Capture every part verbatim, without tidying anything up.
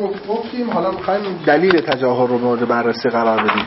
گفتیم، حالا میخوایم دلیل تجاهر رو مورد بررسی قرار بدیم.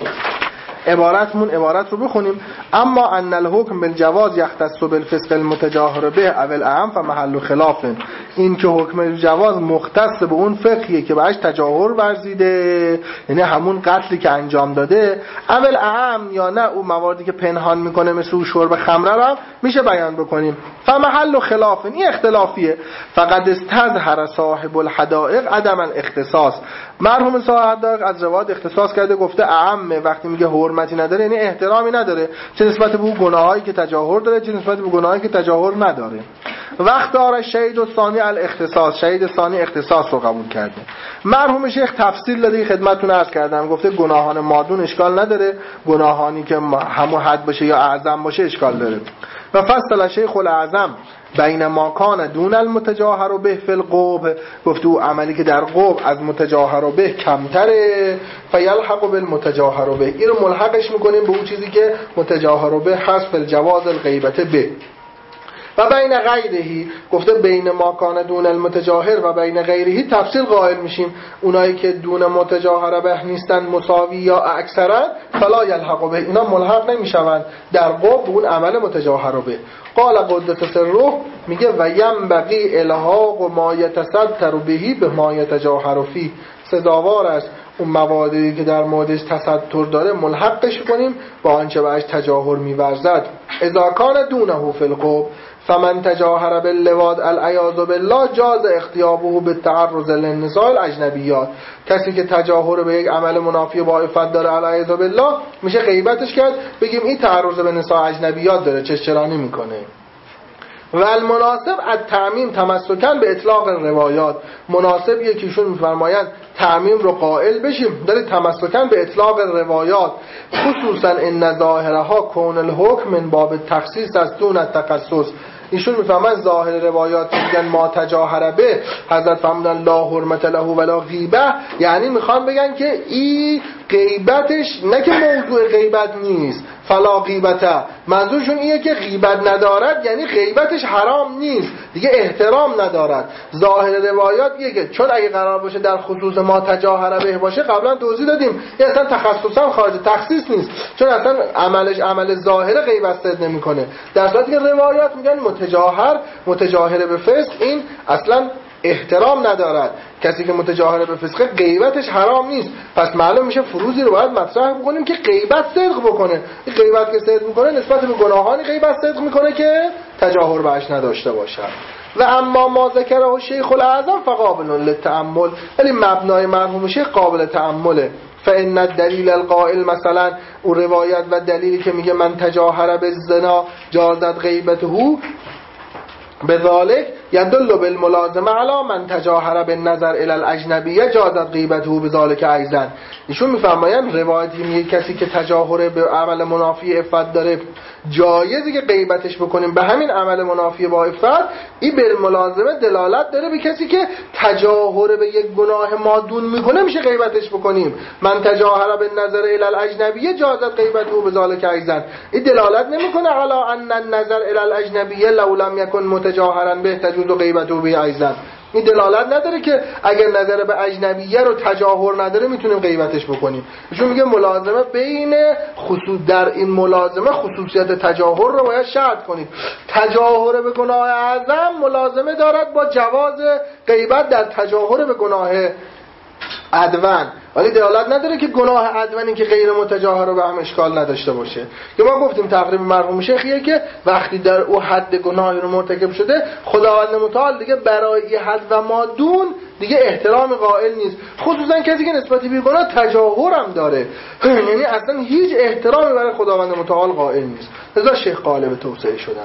عبارتمون عبارت رو بخونیم. اما ان الحکم بالجواز یختص بالفسق المتجاهر به او الاعم فمحل خلاف. این که حکم جواز مختص به اون فقهیه که بهش تجاهر ورزیده، یعنی همون قتلی که انجام داده، او الاعم یا نه اون مواردی که پنهان میکنه مثل شرب خمره رو میشه بیان بکنیم. فمحل خلاف، این اختلافیه. فقد استظهر صاحب الحدائق عدم الاختصاص. مرحوم صاحب الحدائق از روایت اختصاص کرده، گفته اعم وقتی میگه حرمتی نداره یعنی احترامی نداره، چه نسبت به اون گناهایی که تجاهر داره چه نسبت به گناهایی که تجاهر نداره. وقت داره شهید و ثانی الاختصاص، شهید ثانی اختصاص رو قبول کرده. مرحوم شیخ تفصیل داده، خدمتتون عرض کردم، گفته گناهان مادون اشکال نداره، گناهانی که همو حد باشه یا اعظم باشه اشکال داره. و فصل شیخ الاعظم بین ما کان دون المتجاهر به فی القبح، گفته او عملی که در قبح از متجاهر به کمتره، فیلحق بالمتجاهر به، این رو ملحقش میکنیم به اون چیزی که متجاهر به هست، فی الجواز الغیبت به. و بین غیرهی، گفته بین ما کان دون المتجاهر و بین غیرهی تفصیل قائل میشیم، اونایی که دون متجاهر به نیستن مساوی یا اکثرا فلا یلحق به، اینا ملحق نمیشوند در قبح اون عمل متجاهر به. قال قدس سره، میگه و ینبغی الحاق ما یتستر بهی به ما یتجاهر فی، سزاوار است اون مواردی که در موردش تستر داره ملحقش کنیم با آنچه بهش تجاهر می‌ورزد. اذا کان دونه فی القبح فمن تجاهر باللواط العیاذ بالله جاز اختیابه بالتعرض للنساء الاجنبیات، کسی که تجاهر به یک عمل منافی با عفت داره العیاذ بالله میشه غیبتش کرد، بگیم این تعرض به نساء اجنبیات داره، چشچرانی میکنه. و المناسب التعمیم تمسکاً به اطلاق روایات، مناسب یکیشون میفرمایند تعمیم رو قائل بشیم، داره تمسکاً به اطلاق روایات، خصوصاً ان ظاهرها کون الحکم من باب تخصیص از دون التخصص. ایشون میفهمن ظاهر روایات میگن ما تجاهر به حضرت فرمودن لا حرمت له ولا غیبه، یعنی میخوان بگن که این غیبتش نه که موضوع غیبت نیست، فلا غیبته، منظورشون اینه که غیبت ندارد یعنی غیبتش حرام نیست دیگه، احترام ندارد. ظاهر روایات میگه که چون اگه قرار باشه در خصوص ما تجاهر به باشه، قبلا توضیح دادیم این اصلا تخصصا خارج تخصیص نیست، چون اصلا عملش عمل ظاهر غیبت صد نمیکنه، در صورتی که روایات میگن متجاهر متجاهر به فسق این اصلا احترام ندارد، کسی که متجاهر به فسق غیبتش حرام نیست. پس معلوم میشه فروزی رو باید مطرح بکنیم که غیبت صدق بکنه، این غیبت که صدق میکنه نسبت به گناهانی غیبت صدق میکنه که تجاهر بهش نداشته باشد. و اما ما ذکره شیخ الاعظم فقابل للتأمل، ولی مبنای مرحوم شیخ قابل تأمله. فإن الدلیل القائل، مثلا او روایت و دلیلی که میگه من تجاهر بالزنا جازت غیبته بذالک یدل بالملازمه علی من تجاهر بالنظر الی الاجنبیه جازت غیبته بذالک ایضا. ایشون میفرمایند روایتی میگه کسی که تجاهر به عمل منافی عفت داره جایزی که غیبتش بکنیم به همین عمل منافی با عفت، این بالملازمه دلالت داره به کسی که تجاهر به یک گناه مادون میکنه میشه غیبتش بکنیم. من تجاهر بالنظر الی الاجنبیه جازت غیبته بذالک ایضا، این دلالت نمیکنه علی ان النظر الی الاجنبیه لو لم یکن متجاهرا به تجوز غیبته به ایضا، این دلالت نداره که اگر نظر به اجنبیه رو تجاهر نداره میتونیم غیبتش بکنیم. ایشون میگه ملازمه بین خصوص در این ملازمه خصوصیت تجاهر رو باید شرط کنید. تجاهر به گناه اعظم ملازمه دارد با جواز غیبت در تجاهر به گناه ادون، ولی دلالت نداره که گناه ادونی که غیر متجاهر رو به هم اشکال نداشته باشه. که ما گفتیم تقریب مرحوم شیخیه که وقتی در او حد گناهی رو مرتکب شده خداوند متعال دیگه برای حد و مادون دیگه احترام قائل نیست، خصوصا کسی که نسبت به گناه تجاهر هم داره، یعنی اصلا هیچ احترامی برای خداوند متعال قائل نیست. لذا شیخ قالب توسعه شدن.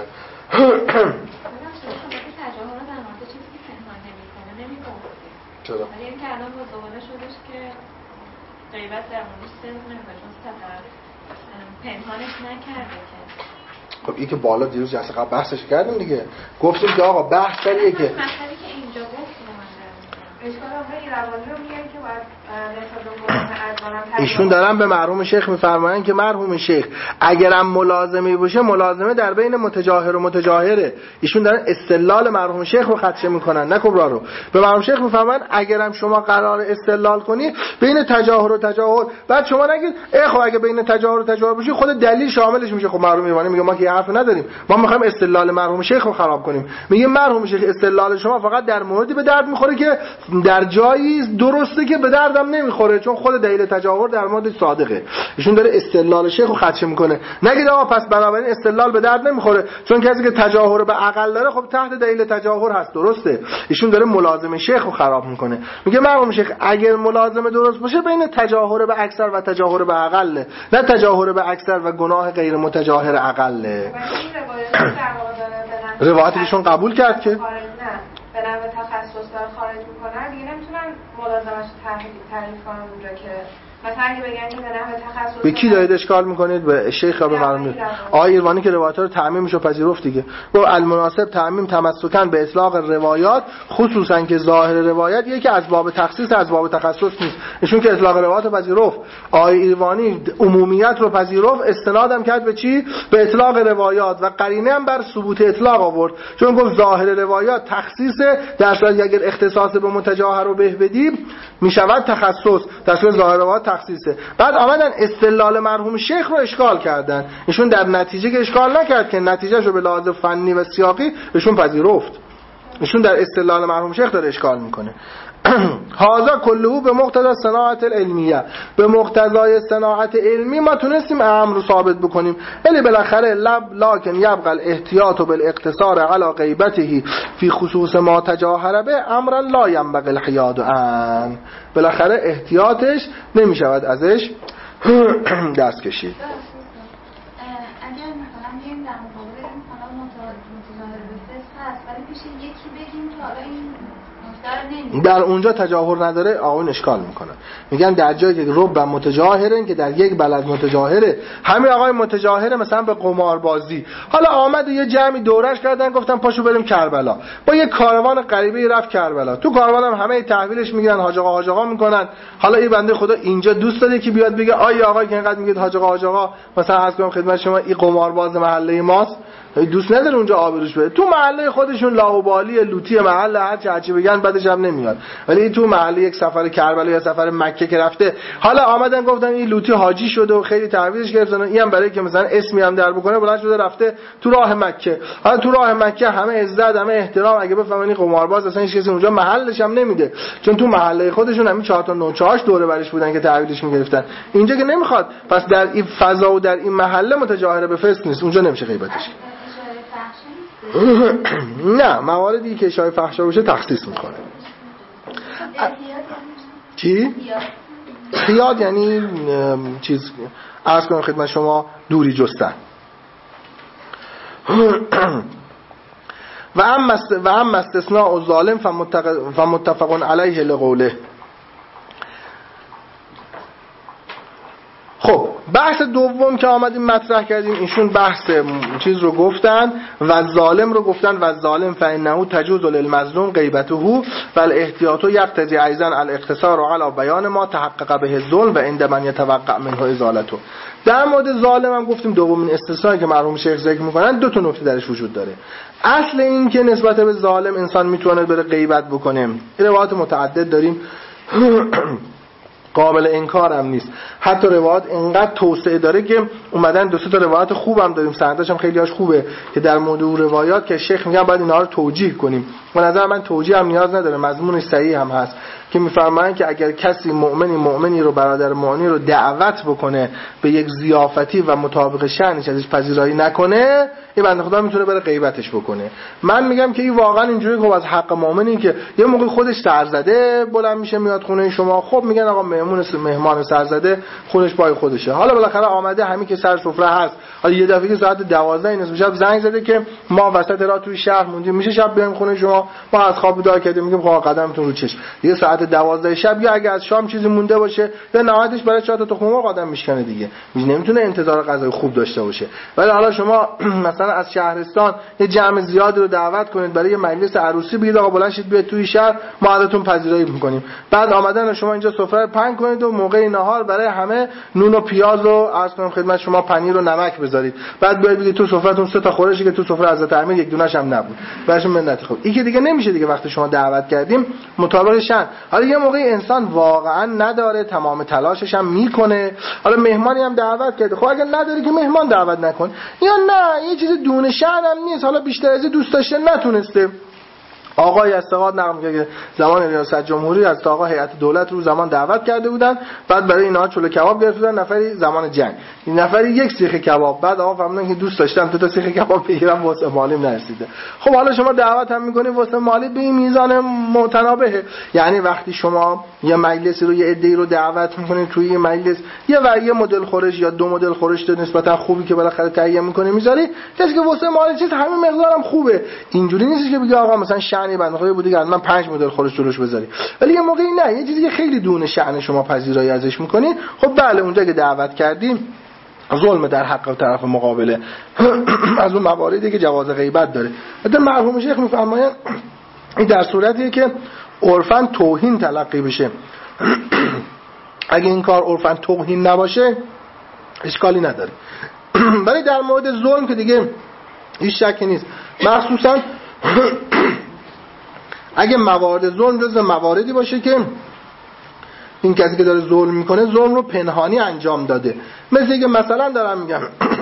چرا؟ ولی این که الان با زبانه شدش که غیبت در موردش صدق نمیکنه چون ستر پنهانش نکرده که. خب این که بالا دیروز جلسه قبل بحثش کردیم دیگه، گفتیم که آقا بحث داریه که مسئله که اینجا گفت ایشون دارن به مرحوم شیخ میفرمایند که مرحوم شیخ اگرم ملازمه باشه ملازمه در بین متجاهر و متجاهره. ایشون دارن استدلال مرحوم شیخ رو خدشه میکنن نه کبرا رو. به مرحوم شیخ میفرمایند اگرم شما قرار استدلال کنی بین تجاهر و تجاهر، بعد شما نگید ای خب اگه بین تجاهر و تجاهر باشه خود دلیل شاملش میشه. خب مرحوم ایوانی میگه ما که حرف نداریم، ما میخوایم استدلال مرحوم شیخ رو خراب کنیم. میگه مرحوم شیخ استدلال شما فقط در موردی به درد میخوره که در جایی درسته که به دردم نمیخوره، چون خود دلیل تجاهر در مورد صادقه. ایشون داره استدلال شیخ رو خدشه میکنه. نگید آقا پس بنابراین استدلال به درد نمیخوره چون کسی که تجاهر به عقل داره خب تحت دلیل تجاهر هست. درسته. ایشون داره ملازمه شیخ رو خراب میکنه. میگه مرحوم شیخ اگر ملازمه درست باشه بین تجاهر به اکثر و تجاهر به اقل، نه تجاهر به اکثر و گناه غیر متجاهر اقل. روایتی ایشون قبول کرد که به نوع تخصص داره خارج میکنن دیگه نمیتونن ملازمش تعریف کنن اونجا که مثلا اگه بگن که به نوع تخصص به کی دارید اشکال میکنید؟ به شیخ یا به مرحوم آقای ایرانی که روایات رو تعمیمش رو پذیرفت دیگه. با المناسب تعمیم تمسکن به اطلاق روایات، خصوصا که ظاهر روایت یکی از باب تخصیص از باب تخصص نیست. ایشون که اطلاق روایات رو پذیرفت، آقای ایرانی عمومیت رو پذیرفت، استنادم کرد به چی؟ به اطلاق روایات و قرینه هم بر ثبوت اطلاق آورد، چون گفت ظاهر روایات تخصیص، در صورتی اگر اختصاص به متجاهر رو به بدیم میشود تخصص، در صورت ظاهر روایات تخصیصه. بعد آمدن استدلال مرحوم شیخ رو اشکال کردن. ایشون در نتیجه که اشکال نکرد که نتیجهشو به لحاظ فنی و سیاقی ایشون پذیرفت. ایشون در استدلال مرحوم شیخ داره اشکال میکنه. هذا کله به مقتضی صناعت العلمیه، به مقتضای صناعت علمی ما تونستیم امر رو ثابت بکنیم. ولی بالاخره لب لکن یبقى الاحتیاط بالاقتصار علی غیبته فی خصوص ما تجاهر به امر لا ينبغي الحیاد عنه. بالاخره احتیاطش نمیشود ازش دست کشید. اگر مثلا بگیم در مقابل این حالا متظاهر به فسق هست ولی پیش یکی بگیم که حالا این در اونجا تجاهر نداره، آقایون اشکال میکنن. میگن در جایی که رب متجاهرن که در یک بلد متجاهره، همین آقای متجاهره مثلا به قماربازی، حالا آمد یه جمعی دورش کردن گفتن پاشو بریم کربلا، با یه کاروان غریبه رفت کربلا. تو کاروان هم همه تحویلش میگیرن، حاج آقا حاج آقا میکنن. حالا این بنده خدا اینجا دوست داره که بیاد بگه آیا آقا که اینقدر میگید حاج آقا حاج آقا، مثلا عرض کنم خدمت شما این قمارباز محله ماست، دوست نداره اونجا آبروش بره. تو محله خودشون لاوبالی لوتی محله هر چه هرچی بگن بعدش هم نمیاد. ولی تو محله یک سفر کربلا یا سفر مکه که رفته، حالا آمدن گفتن این لوتی حاجی شده و خیلی تحویلش گرفتن، اینم برای که مثلا اسمی هم در بکنه بلند شده رفته تو راه مکه. حالا تو راه مکه همه عزت همه احترام، اگه بفهمن این قمارباز اصلا هیچ کسی اونجا محلش هم نمیده، چون تو محله خودشون همین چهار تا نوچه‌هاش دوره برش بودن که تحویلش میگرفتن. اینجا که نمیخواد، پس در این فضا و در این محله متجاهر به فسق نیست، اونجا نمیشه غیبتش. نه، مواردی که اشاره فحشا باشه تخصیص میکنه. چی؟ خیاد یعنی چیز عرض کنم خدمت شما دوری جستن. و اما استثناء الظالم فمتفق علیه لقوله. خب بحث دوم که آمدیم مطرح کردیم، ایشون بحث چیز رو گفتن و ظالم رو گفتن و ظالم فإنه تجوز للمظلوم غیبته و الاحتیاط یقتضی ایضا الاقتصار علی بیان ما تحقق به الظلم و عند من یتوقع منه ازالته. در مورد ظالم هم گفتیم دومین استثنایی که مرحوم شیخ ذکر میکنن دو تا نکته درش وجود داره. اصل این که نسبت به ظالم انسان میتونه بره غیبت بکنه، روایات متعدد داریم قابل انکار هم نیست. حتی روایات اینقدر توسعه داره که اومدن دو سه تا روایات خوبم داریم، سندش هم خیلی هاش خوبه که در مورد اون روایات که شیخ میگن باید اینا رو توجیه کنیم. به نظر من توجیه هم نیاز نداره، مضمونش صحیح هم هست که میفرمایند که اگر کسی مؤمنی مؤمنی رو برادر مؤمنی رو دعوت بکنه به یک ضیافتی و مطابق شأنش ازش پذیرایی نکنه، این بنده خدا میتونه بره غیبتش بکنه. من میگم که این واقعا اینجوری که از حق مؤمنی که یه موقع خودش سرزده بلند میشه میاد خونه شما، خب میگن آقا مهمون مهمان سرزده خونش پای خودشه، حالا بالاخره آمده همین که سر سفره هست، حالا یه دفعه که ساعت دوازده نصف شب زنگ زده که ما وسط راه توی شهر موندیم، میشه شب بیایم خونه شما؟ شما ما از خواب بیدار کردیم میگیم خب قدمتون رو چش دیگه ساعت دوازده شب، یا اگه از شام چیزی مونده باشه یا نهایتش برای چهار تا تخم مرغ آدم میشکنه دیگه، نمیتونه انتظار غذای خوب داشته باشه. ولی حالا شما مثلا از شهرستان یه جمع زیادی رو دعوت کنید برای یه مجلس عروسی، بگید آقا بلند شید بیاید توی شهر ما ازتون پذیرایی می‌کنیم، بعد آمدن شما اینجا سفره پهن کنید و موقع نهار برای همه نون و پیاز و عرض کنم خدمت شما پنیر و نمک بذارید، بعد بیاید بگید تو سفرهتون سه تا خورشی که تو سفره حضرت امیر یک دونه‌ش هم نبود براشون منت. خب این که دیگه نمیشه دیگه، وقتی شما دعوت کردیم مطابق شأن. حالا یه موقع انسان واقعا نداره، تمام تلاشش هم میکنه، حالا مهمانی هم دعوت کرده، خب اگه نداری که مهمان دعوت نکن، یا نه یه چیز دون شأن هم نیست، حالا بیشتر از دوست داشته نتونسته. آقای استقاد نقل میگه که زمان ریاست جمهوری از آقا هیئت دولت رو زمان دعوت کرده بودن، بعد برای اینها چلو کباب گرفتن، نفری زمان جنگ این نفری یک سیخ کباب، بعد آقا فهمیدن که دوست داشتم تو تا سیخ کباب بگیرم واسه مالیم نرسیده. خب حالا شما دعوت هم میکنی واسه مالی به این میزان متنابهه، یعنی وقتی شما یه مجلسی رو یه عده‌ای رو دعوت میکنید توی یه مجلس یه وریه مدل خورش یا دو مدل خورش نسبتا خوبی که بالاخره تهیه میکنه میذاری، کسی که واسه مالی چیز همین مقدارم خوبه، اینجوری نیست که بگی آقا مثلا شأنی بنده خدا بودی که من پنج مدل خورش جلوش بذاری. ولی یه موقعی نه، یه چیزی که خیلی دون شأن شما پذیرایی ازش میکنید، خب بله اونجا که دعوت کردیم ظلم در حق طرف مقابله از اون مواردی که جواز غیبت داره. حتی مرحوم شیخ میفرمایند این در صورتیه که عرفاً توهین تلقی بشه. اگه این کار عرفاً توهین نباشه اشکالی نداره. ولی در مورد ظلم که دیگه هیچ شکی نیست، مخصوصاً اگه موارد ظلم جز مواردی باشه که این کسی که داره ظلم میکنه ظلم رو پنهانی انجام داده. مثل اینکه مثلا دارم میگم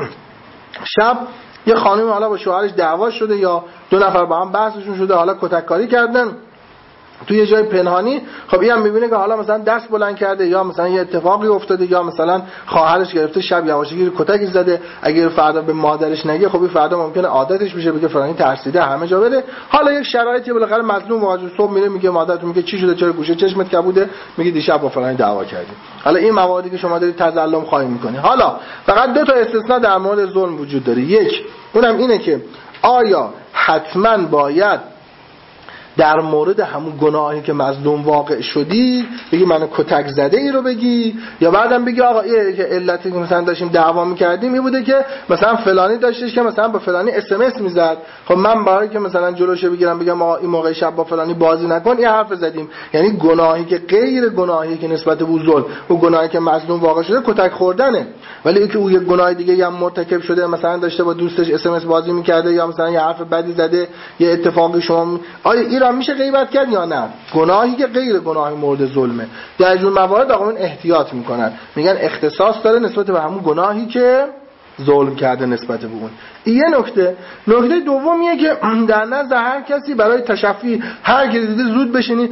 شب یه خانم حالا با شوهرش دعوا شده یا دو نفر با هم بحثشون شده، حالا کتک کاری کردن توی یه جای پنهانی، خب این هم میبینه که حالا مثلا دست بلند کرده یا مثلا یه اتفاقی افتاده یا مثلا خواهرش گرفته شب یواشکی کتکی زده، اگر فردا به مادرش نگه خب این فردا ممکنه عادتش بشه بگه فلانی ترسیده همه جا بره. حالا یک شرایطی بالاخره مظلوم واجد صبح میره میگه مادرتون میگه چی شده، چرا گوشه چشمت کبوده، میگه دیشب با فلانی دعوا کردیم. حالا این مواردی که شما دارید تظلم خواهی میکنی. حالا فقط دو تا استثناء در مورد ظلم وجود داره. یک اونم اینه که آیا حتما باید در مورد همون گناهی که مظلوم واقع شدی بگی منو کتک زده ای رو بگی، یا بعدم بگی آقا این که علتی که مثلا داشتیم دعوا می‌کردیم این بوده که مثلا فلانی داشتش که مثلا با فلانی اس ام اس میزد، خب من برای که مثلا جلوش بگیرم بگم آقا این موقع شب با فلانی بازی نکن این حرف زدیم. یعنی گناهی که غیر گناهی که نسبت به ظلم و گناهی که مظلوم واقع شده کتک خوردنه، ولی اینکه او یه گناه دیگه هم مرتکب شده، مثلا داشته با دوستش اس ام اس بازی می‌کرده یا مثلا یه حرف بدی زده، یه اتفاقی شما آیا این میشه غیبت کرد یا نه؟ گناهی که غیر گناهی مورد ظلمه. در جور موارد آقایون احتیاط میکنن، میگن اختصاص داره نسبت به همون گناهی که ظلم کرده نسبت به اون. این یه نکته. نکته دومیه که در نزد هر کسی برای تشفی هر کی دیده زود بشینی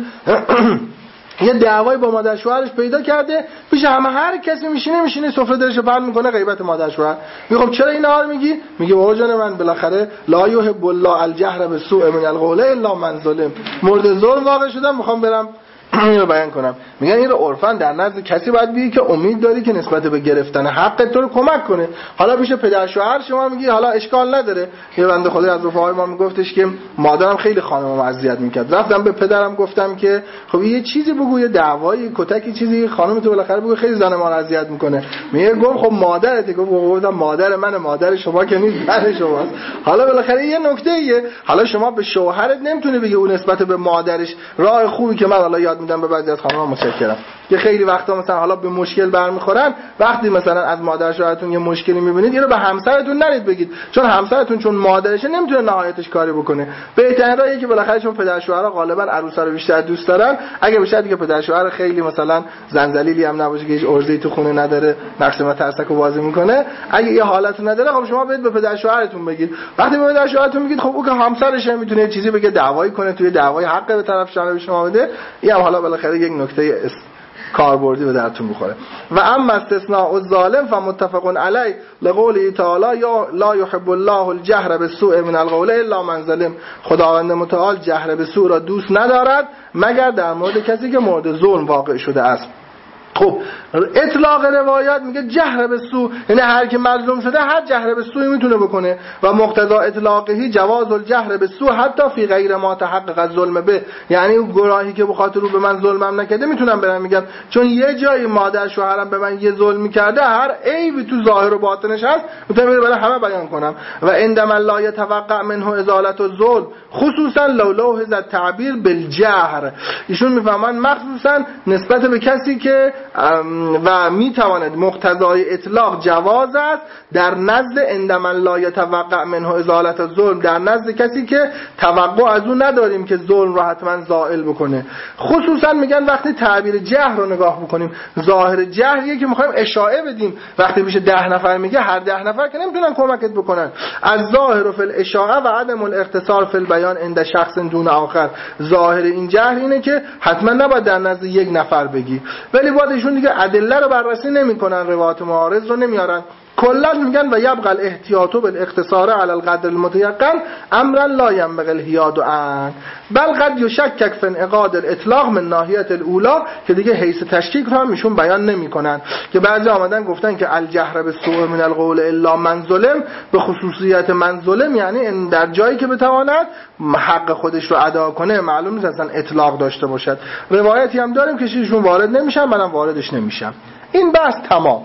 یه دعوای با مادر شوهرش پیدا کرده، پیش همه هر کسی میشینه میشینه سفره درشو پهن میکنه غیبت مادر شوهر. میگم چرا این حال میگی؟ میگه بابا جان من بالاخره لا یحب الله الجهر بالسوء من القول الا من ظلم، مورد ظلم واقع شدم میخوام برم اینو بیان کنم. میگن این رو عرفاً در نزد کسی باید بگی که امید داری که نسبت به گرفتن حق تو رو کمک کنه. حالا پیش پدر شوهر شما میگی حالا اشکال نداره. یه بنده خدای از رفقای ما میگفتش که مادرم خیلی خانمم اذیت میکرد، رفتم به پدرم گفتم که خب یه چیزی بگو، یه دعوایی کتکی چیزی خانم تو بالاخره بگو خیلی زن ما رو اذیت میکنه. میگه گفت خب مادرت، گفتم مادر من مادر شما که نیست زن شماست. حالا بالاخره یه نکته ایه، حالا شما به شوهرت نمیتونی بگی اون نسبت به مادرش راه خوبی که من حالا یاد میدم به بعضی از خانم‌ها متشکرم که خیلی وقتا مثلا حالا به مشکل برمیخورن، وقتی مثلا از مادر شوهرتون یه مشکلی میبینید اینو به همسرتون نرید بگید، چون همسرتون چون مادرشه نمیتونه نهایتش کاری بکنه. بهترین راهیه که بالاخره چون پدر شوهرها غالبا عروسا رو بیشتر دوست دارن، اگه بشه دیگه پدر شوهر خیلی مثلا زنجلیلی هم نباشه که هیچ ارزه‌ای تو خونه نداره، نقش مترسکو بازی میکنه، اگه یه حالتی نداره خب شما برید به پدر شوهرتون بگید. وقتی به پدر شوهرتون میگید خب او که همسرشه میتونه چیزی بگه دعوایی کنه، توی دعوای حق به طرف شما شما بده، این هم حالا بالاخره یک نکته است کاربردی به درتون بخوره. و اما استثناء الظالم فمتفق علی لقوله تعالی یا لا یحب الله الجهر بالسوء من القول الا من ظلم، خداوند متعال جهر به سوء را دوست ندارد مگر در مورد کسی که مورد ظلم واقع شده است. خب اطلاق روایات میگه جهر به سو، یعنی هر کی مظلوم شده هر جهر به سوی میتونه بکنه و مقتضا اطلاقهی جواز الجهر به سو حتی فی غیر ما تحقق الظلم به، یعنی اون گناهی که به خاطر رو به من ظلمم نکرده میتونم برم میگم چون یه جایی مادر شوهرم به من یه ظلم میکرده، هر عیبی تو ظاهر و باطنش هست میتونم برای همه بیان کنم. و عندما لا يتوقع منه ازاله الظلم خصوصا لو لوحظ التعبیر بالجهر، ایشون میفهمن مخصوصا نسبت به کسی که و میتواند مقتضای اطلاق جواز است در نزد عندما لا يتوقع منه ازاله الظلم، در نزد کسی که توقع از اون نداریم که ظلم رو حتما زائل بکنه. خصوصا میگن وقتی تعبیر جهر رو نگاه بکنیم، ظاهر جهریه که میخوایم اشاعه بدیم، وقتی میشه ده نفر میگه هر ده نفر که نمیتونن کمکت بکنن. از ظاهر فی الاشاعه و عدم الاختصار فی البیان عند شخص دون آخر، ظاهر این جهر اینه که حتما نباید در نزد یک نفر بگی، ولی باید ایشون دیگه ادله رو بررسی نمیکنن، روایات معارض رو نمیارن. کلا میگن و یبقى الاحتیاط بالاختصار علی القدر المتيقن امرا لا ينبغي الحياد عنه بل قد يشكك في انعقاد الاطلاق من ناحیه الاولى، که دیگه حیث تشکیک رو هم ایشون بیان نمیکنن که بعضی آمدن گفتن که الجهر بالسوء من القول الا من ظلم، به خصوصیت من ظلم یعنی در جایی که بتواند حق خودش رو ادا کنه، معلوم نیست اصلا اطلاق داشته باشد. روایتی هم داریم که ایشون وارد نمیشن، منم واردش نمیشم. این بحث تمام.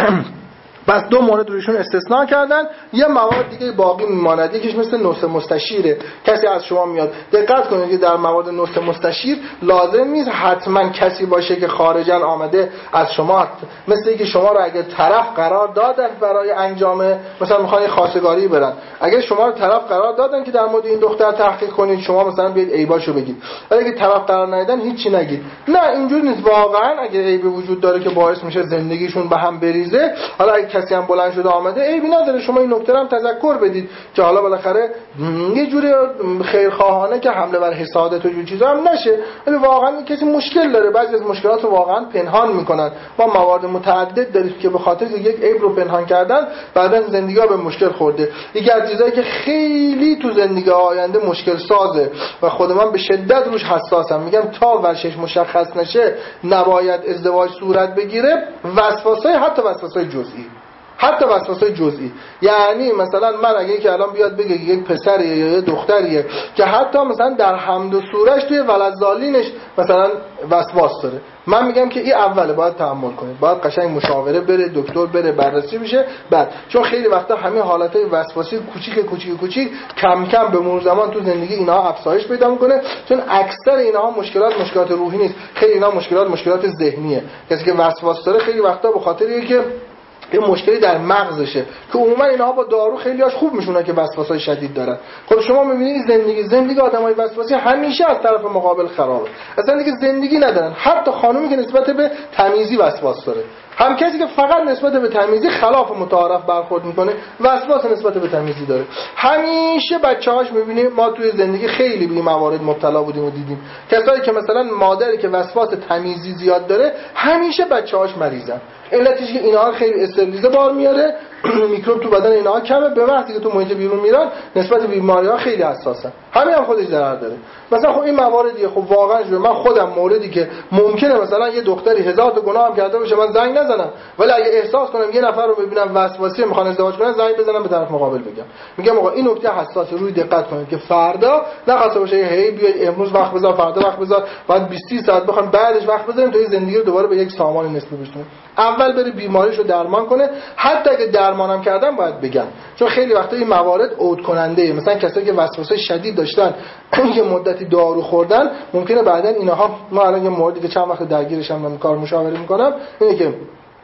بس دو مورد روشون استثناء کردن، یه موارد دیگه باقی میماند. یکیش مثل نص مستشیره، کسی از شما میاد، دقت کنید که در موارد نص مستشیر لازم نیست حتما کسی باشه که خارجاً آمده از شما، مثل اینکه شما رو اگه طرف قرار دادن برای انجام مثلا میخوان خواستگاری برن، اگه شما رو طرف قرار دادن که در مورد این دختر تحقیق کنید، شما مثلا بیاید عیباشو بگید، ولی اگه طرف قرار ندادن هیچی نگید. نه اینجوری نیست، واقعا اگه عیبی وجود داره که باعث میشه زندگیشون به هم بریزه، حالا کسی هم بلند شده آمده عیبی نداره، شما این نکته رو هم تذکر بدید که حالا بالاخره یه جوری خیرخواهانه که حمله بر حسادت و این چیزا هم نشه. ولی واقعا کسی مشکل داره، بعضی از مشکلات رو واقعا پنهان میکنن. ما موارد متعدد داریم که به خاطر یک عیب رو پنهان کردن بعداً زندگی‌ها به مشکل خورده. یکی از چیزایی که خیلی تو زندگی آینده مشکل سازه و خود من به شدت روش حساسم، میگم تا ورشش مشخص نشه نباید ازدواج صورت بگیره، وسواسه، حتی وسواسه جزئی، حتی وسواسه جزئی. یعنی مثلا من اگه که الان بیاد بگه یک پسریه یا یک دختریه که حتی مثلا در حمد و سورش توی ولدزالینش مثلا وسواس داره، من میگم که این اوله باید تحمل کنید، باید قشنگ مشاوره بره، دکتر بره، بررسی بشه بعد، چون خیلی وقتا همین حالتهای وسواسی کوچیک کوچیک کوچیک کم کم به مرور زمان تو زندگی اینها افزایش پیدا میکنه، چون اکثر اینها مشکلات مشکلات روحی نیست، خیلی اینا مشکلات مشکلات ذهنیه. کسی که وسواس داره خیلی وقتا به خاطر اینکه یه مشکلی در مغزشه که عموما اینها با دارو خیلیاش خوب میشونه که وسواسای شدید دارن. خب شما میبینید زندگی زندگی آدمای وسواسی همیشه از طرف مقابل خرابه، اصلا دیگه زندگی ندارن. حتی خانومی که نسبت به تمیزی وسواس داره، هم کسی که فقط نسبت به تمیزی خلاف متعارف برخورد میکنه وسواس نسبت به تمیزی داره. همیشه بچه‌هاش میبینیم، ما توی زندگی خیلی به این موارد مبتلا بودیم و دیدیم، کسایی که مثلا مادری که وسواس تمیزی زیاد داره همیشه بچه‌هاش مریضن. علتش که اینها خیلی استریلیزه بار میاره، میکروب تو بدن اینها کمه، به وقتی که تو محیط بیرون میرن نسبت به بیماری‌ها خیلی حساسن. همین هم خودش ضرر داره. مثلا خب این مواردیه، خب واقعا جو من خودم موردی که ممکنه مثلا یه دختری هزار تا گناه هم کرده باشه من زنگ نزنم، ولی اگه احساس کنم یه نفر رو ببینم وسواسی میخوان ازدواج کنن زنگ بزنم به طرف مقابل بگم، میگم آقا این نکته حساسه، روی دقت کنید که فردا نخواسته باشه هی بیای امروز وقت بذار فردا وقت بذار بعد بیست ساعت بخوام بعدش وقت بذاریم تا این زندگی رو دوباره به یک سامانی نسبت بدیم. اول بره بیماریشو درمان کنه، حتی اگه درمانم کردن باید بگم، چون خیلی وقتا این موارد عود کننده، مثلا کسایی که وسواس شدید داشتن یه مدتی دارو خوردن ممکنه بعداً اینها، ما الان یه موردی که چند وقت درگیرش هم من کار مشاوره میکنم اینه که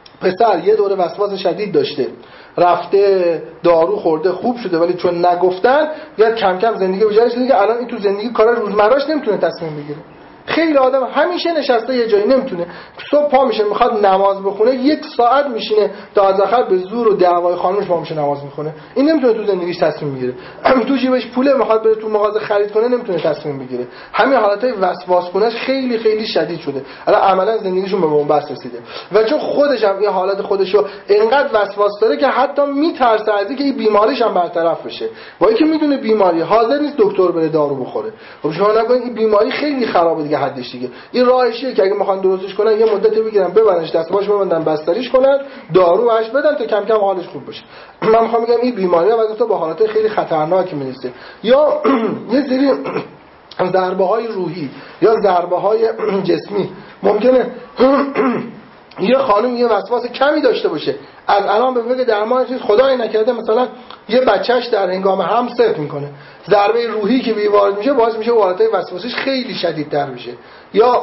پسر یه دوره وسواس شدید داشته، رفته دارو خورده خوب شده، ولی چون نگفتن یا کم کم زندگی به جایش دیگه الان این تو زندگی کار روزمراش نمیتونه تصمیم بگیره. خیلی آدم همیشه نشسته یه جایی نمیتونه، صبح پا میشه میخواد نماز بخونه یک ساعت میشینه تا از آخر به زور و دعوای خانمش پا میشه نماز میخونه، این نمیتونه تو زندگیش تصمیم بگیره. تو جیبش پوله میخواد بره تو مغازه خرید کنه نمیتونه تصمیم بگیره. همین حالتای وسواس کنش خیلی خیلی شدید شده، الان عملا زندگیشون به بنبست رسیده و چون خودش هم این حالت خودشو اینقدر وسواس داره که حتی میترسه از اینکه این بیماریش هم برطرف بشه، با اینکه میدونه بیماری حاضر نیست دکتر بره دارو بخوره. خب شما نگید این بیماری خیلی خرابه دیگه، حدش دیگه. این راهشیه که اگه میخوان درستش کنن یه مدتی بگیرن ببرنش دستماش ببندن بستریش کنن دارو بهش بدن تا کم کم حالش خوب بشه. من میخوام بگم این بیماری ها واسه با حالات خیلی خطرناکی میرسه. یا یه سری ضربه های روحی یا ضربه های جسمی ممکنه یه خانم یه وسواس کمی داشته باشه از الان به فکر درمان چیز خدای نکرده مثلا یه بچهش در هنگام هم سقط میکنه، ضربه روحی که به وارد میشه باعث میشه حالت وسواسش خیلی شدیدتر بشه. یا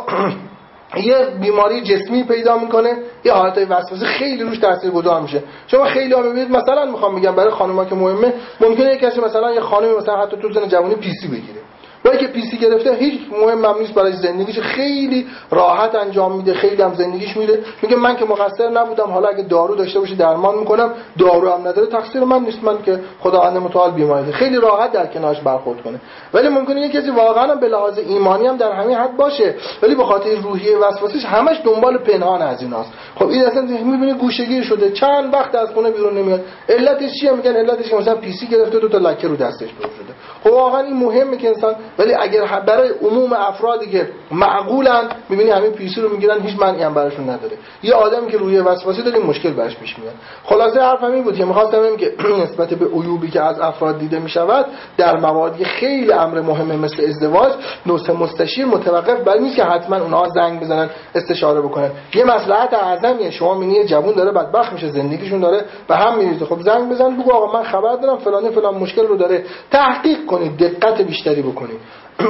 یه بیماری جسمی پیدا میکنه یه حالت وسواسی خیلی روش تاثیرگذار میشه. شما خیلی ها میبینید مثلا میخوام بگم برای خانم‌ها که مهمه ممکنه یک کسی مثلا یه خانمی مثلا حتی تو سن جوانی پی سی بگیره، با اینکه پی سی گرفته هیچ مهم هم نیست برای زندگیش، خیلی راحت انجام میده، خیلی هم زندگیش میره، میگه من که مقصر نبودم، حالا اگه دارو داشته باشه درمان میکنم، دارو هم نداره تقصیر من نیست، من که خداوند متعال بیماریه، خیلی راحت در کنارش برخورد کنه. ولی ممکنه یه کسی واقعا به لحاظ ایمانی هم در همین حد باشه ولی به خاطر روحیه وسواسیش همش دنبال پنهان از ایناست. خب این اصلا میبینه گوشه‌گیر شده، چند وقت از خونه بیرون نمیاد. علتش چیه؟ میگن علتش که مثلا پی سی گرفته دو تا لکه رو دستش پر شده. خب واقعا این مهمه که انسان، ولی اگر برای عموم افرادی که معقولن میبینی همین پی سی رو میگیرن هیچ معنی هم براشون نداره. یه آدمی که روی وسواسی داره مشکل براش پیش میاد. خلاصه حرفم این بود که می‌خواستم بگم که نسبت به عیوبی که از افراد دیده میشود در مواردی خیلی امر مهمه مثل ازدواج نصح مستشیر متوقف بر نیست که حتما اونها زنگ بزنن استشاره بکنن. یه مصلحت اعظمیه، شما میبینی جوون داره بدبخت میشه، زندگیشون داره به هم میریزه، خب زنگ بزن بگو آقا من خبر دارم فلان فلان مشکل رو داره، تحقیق کنید، دقت بیشتری بکنید.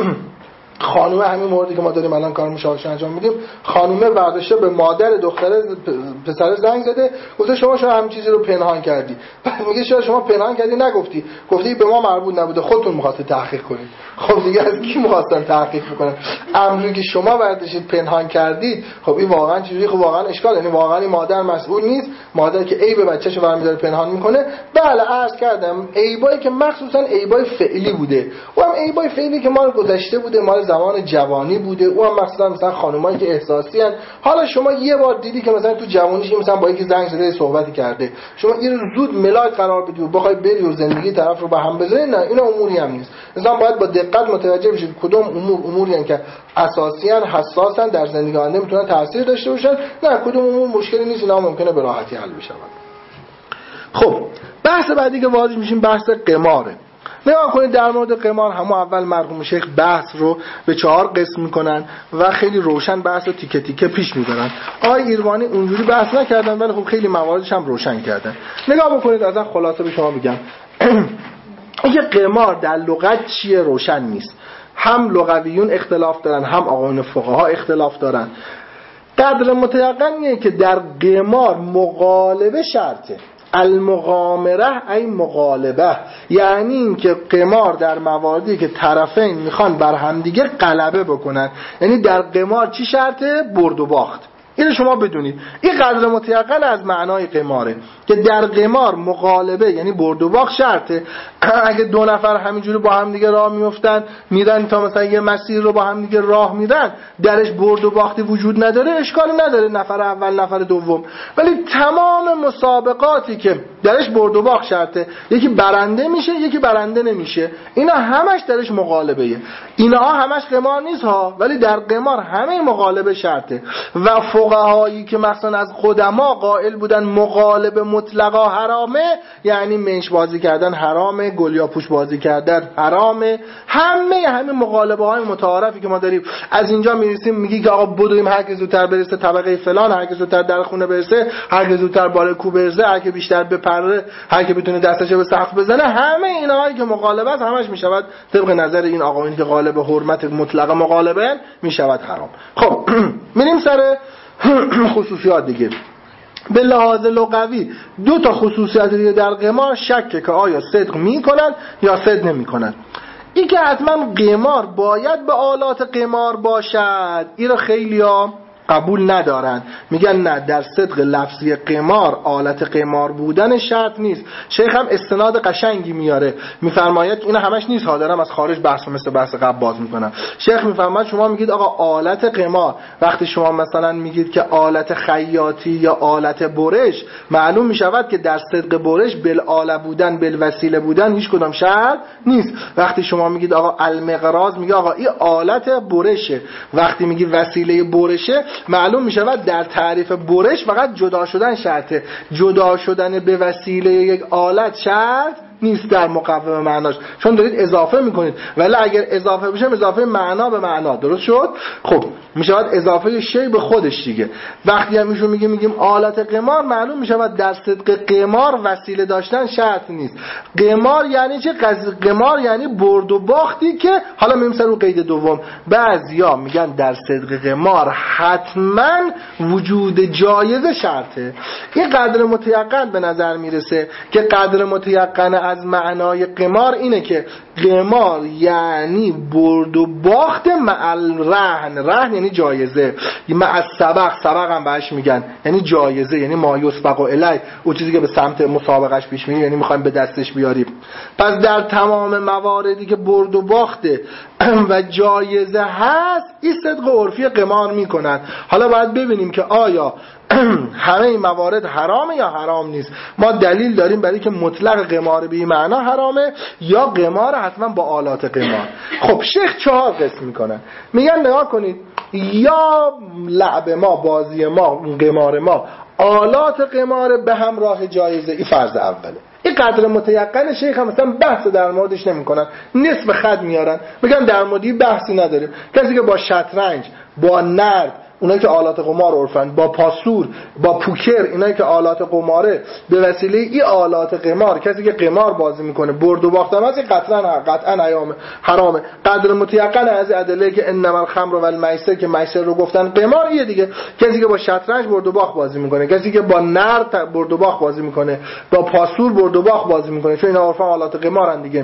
خانومه همین موردی که ما داریم الان کار مشاوره انجام میدیم، خانومه برداشته به مادر دختر پسر زنگ زده گفته شما شما همین چیزی رو پنهان کردی. بعد میگه چرا شما پنهان کردی؟ نگفتی، گفتی به ما مربوط نبوده، خودتون می‌خواستید تحقیق کنید. خب دیگه از کی می‌خواستن تحقیق بکنن؟ امری که شما برداشتید پنهان کردید، خب این واقعا چیزی خب واقعا اشکال، یعنی واقعا این مادر مسئول نیست، مادر که عیب بچه‌شو برمی‌داره پنهان می‌کنه. بله عرض کردم عیبایی که مخصوصا عیبای فعلی بوده، و هم عیبای فعلی که ما گذشته بوده، ما زمان جوانی بوده، او هم مثلا مثلا خانمایی که احساسی ان. حالا شما یه بار دیدی که مثلا تو جوانیش مثلا با یکی زنگ زده صحبتی کرده، شما این زود ملاک قرار بدی و بخوای بری و زندگی طرف رو به هم بزنی، نه اینا اموری هم نیست. انسان باید با دقت متوجه بشه کدوم امور اموری ان که اساسی ان، حساسن، در زندگی آینده میتونن تاثیر داشته باشن، نه کدوم امور مشکلی نیست، اینا ممکنه به راحتی حل بشه. خب بحث بعدی که وارد میشیم بحث قماره. نگاه کنید در مورد قمار همون اول مرحوم شیخ بحث رو به چهار قسم میکنن و خیلی روشن بحث رو تیکه تیکه پیش میبرن. آقای ایروانی اونجوری بحث نکردن ولی خب خیلی مواردش هم روشن کردن. نگاه بکنید ازن خلاصه به شما بگم اینکه قمار در لغت چیه روشن نیست. هم لغویون اختلاف دارن، هم آقایون فقها اختلاف دارن. قدر متیقنیه که در قمار مغالبه شرطه. المغامره ای مغالبه، یعنی این که قمار در مواردی که طرفین میخوان بر همدیگه غلبه بکنن، یعنی در قمار چی شرطه؟ برد و باخت. اینو شما بدونید، این قدر متیقن از معنای قماره که در قمار مغالبه یعنی برد و باخت شرطه. اگه دو نفر همینجوری با هم دیگه راه میافتن میرن تا مثلا یه مسیر رو با هم دیگه راه میرن، درش برد و باختی وجود نداره، اشکالی نداره نفر اول نفر دوم. ولی تمام مسابقاتی که درش برد و باخت شرطه، یکی برنده میشه یکی برنده نمیشه، اینا همش درش مغالبه‌ایه. اینها همش قمار نیست ها، ولی در قمار همه مغالبه شرطه. و فقهایی که مثلا از قدما قائل بودن مغالبه مطلقا حرامه، یعنی منش بازی کردن حرامه، گلیا پوش بازی کردن حرامه، همه همه مغالبه های متعارفی که ما داریم از اینجا میرسیم میگی که آقا بدویم هر کی زودتر برسه طبقه فلان، هر کی زودتر در خونه برسه، هر کی زودتر بالای کوه برسه، هر کی بیشتر بپره، هر کی بتونه دستش به سقف بزنه، همه اینایی که مغالبه است همش میشود طبق نظر این آقایانی که غالب حرمت مطلقه مغالبه میشود حرام. خب میریم سر خصوصیات دیگه. به لحاظ لغوی دو تا خصوصیت دیگه در قمار شکه که آیا صدق میکنن یا صدق نمیکنن. این که حتما قمار باید به آلات قمار باشد، این رو خیلی ها قبول ندارن، میگن نه در صدق لفظی قمار آلت قمار بودن شرط نیست. شیخ هم استناد قشنگی میاره، میفرماید اینا همش نیست ها، دارم از خارج بحث مثل بحث قبل باز میکنم. شیخ میفرماید شما میگید آقا آلت قمار، وقتی شما مثلا میگید که آلت خیاطی یا آلت برش، معلوم میشود که در صدق برش بالآله بودن بالوسیله بودن هیچ کدام شرط نیست. وقتی شما میگید آقا المقراض، میگه آقا این آلت برشه، وقتی میگی وسیله برشه معلوم میشود در تعریف برش فقط جدا شدن شرطه، جدا شدن به وسیله یک آلت شرط نیست در مقوم معناش، چون دارید اضافه میکنید. ولی اگر اضافه بشه اضافه معنا به معنا، درست شد؟ خب میشود اضافه شی به خودش دیگه. وقتی هم میشون میگیم میگیم آلت قمار، معلوم میشود در صدق قمار وسیله داشتن شرط نیست. قمار یعنی چه؟ قمار یعنی برد و باختی که حالا میریم سر رو قید دوم. بعضیا میگن در صدق قمار حتما وجود جایزه شرطه. این قدر متیقن به نظر میرسه که قدر متیقن از معنای قمار اینه که قمار یعنی برد و باخت مع الرهن، رهن یعنی جایزه، مع السبق، سبق هم بهش میگن یعنی جایزه، یعنی ما یسبق الی، اون چیزی که به سمت مسابقش پیش میریم، یعنی میخوایم به دستش بیاریم. پس در تمام مواردی که برد و باخت و جایزه هست این صدق عرفی قمار میکنن. حالا باید ببینیم که آیا همه این موارد حرامه یا حرام نیست. ما دلیل داریم برای که مطلق قمار به این معنا حرامه یا قمار حتما با آلات قمار. خب شیخ چهار قسم میکنن، میگن نگاه کنید، یا لعب ما، بازی ما، قمار ما آلات قمار به همراه جایزه، این فرض اوله. این قدر متیقن شیخ هم مثلا بحث در موردش نمی کنن، نصف خط میارن، میگن در موردی بحثی نداریم. کسی که با شطرنج، با نرد، اونایی که آلات قمار عرفن، با پاسور، با پوکر، اینایی که آلات قماره، به وسیله این آلات قمار کسی که قمار بازی میکنه برد و باخت هم از قطعا قطعا حرامه حرامه. قدر متیقن از ادله که انما الخمر و المیسر که میسر رو گفتن قمار، ایه دیگه. کسی که با شطرنج برد و باخت بازی میکنه، کسی که با نرد برد و باخت بازی میکنه، با پاسور برد و باخت بازی میکنه، چون اینا عرفن آلات قمارن دیگه.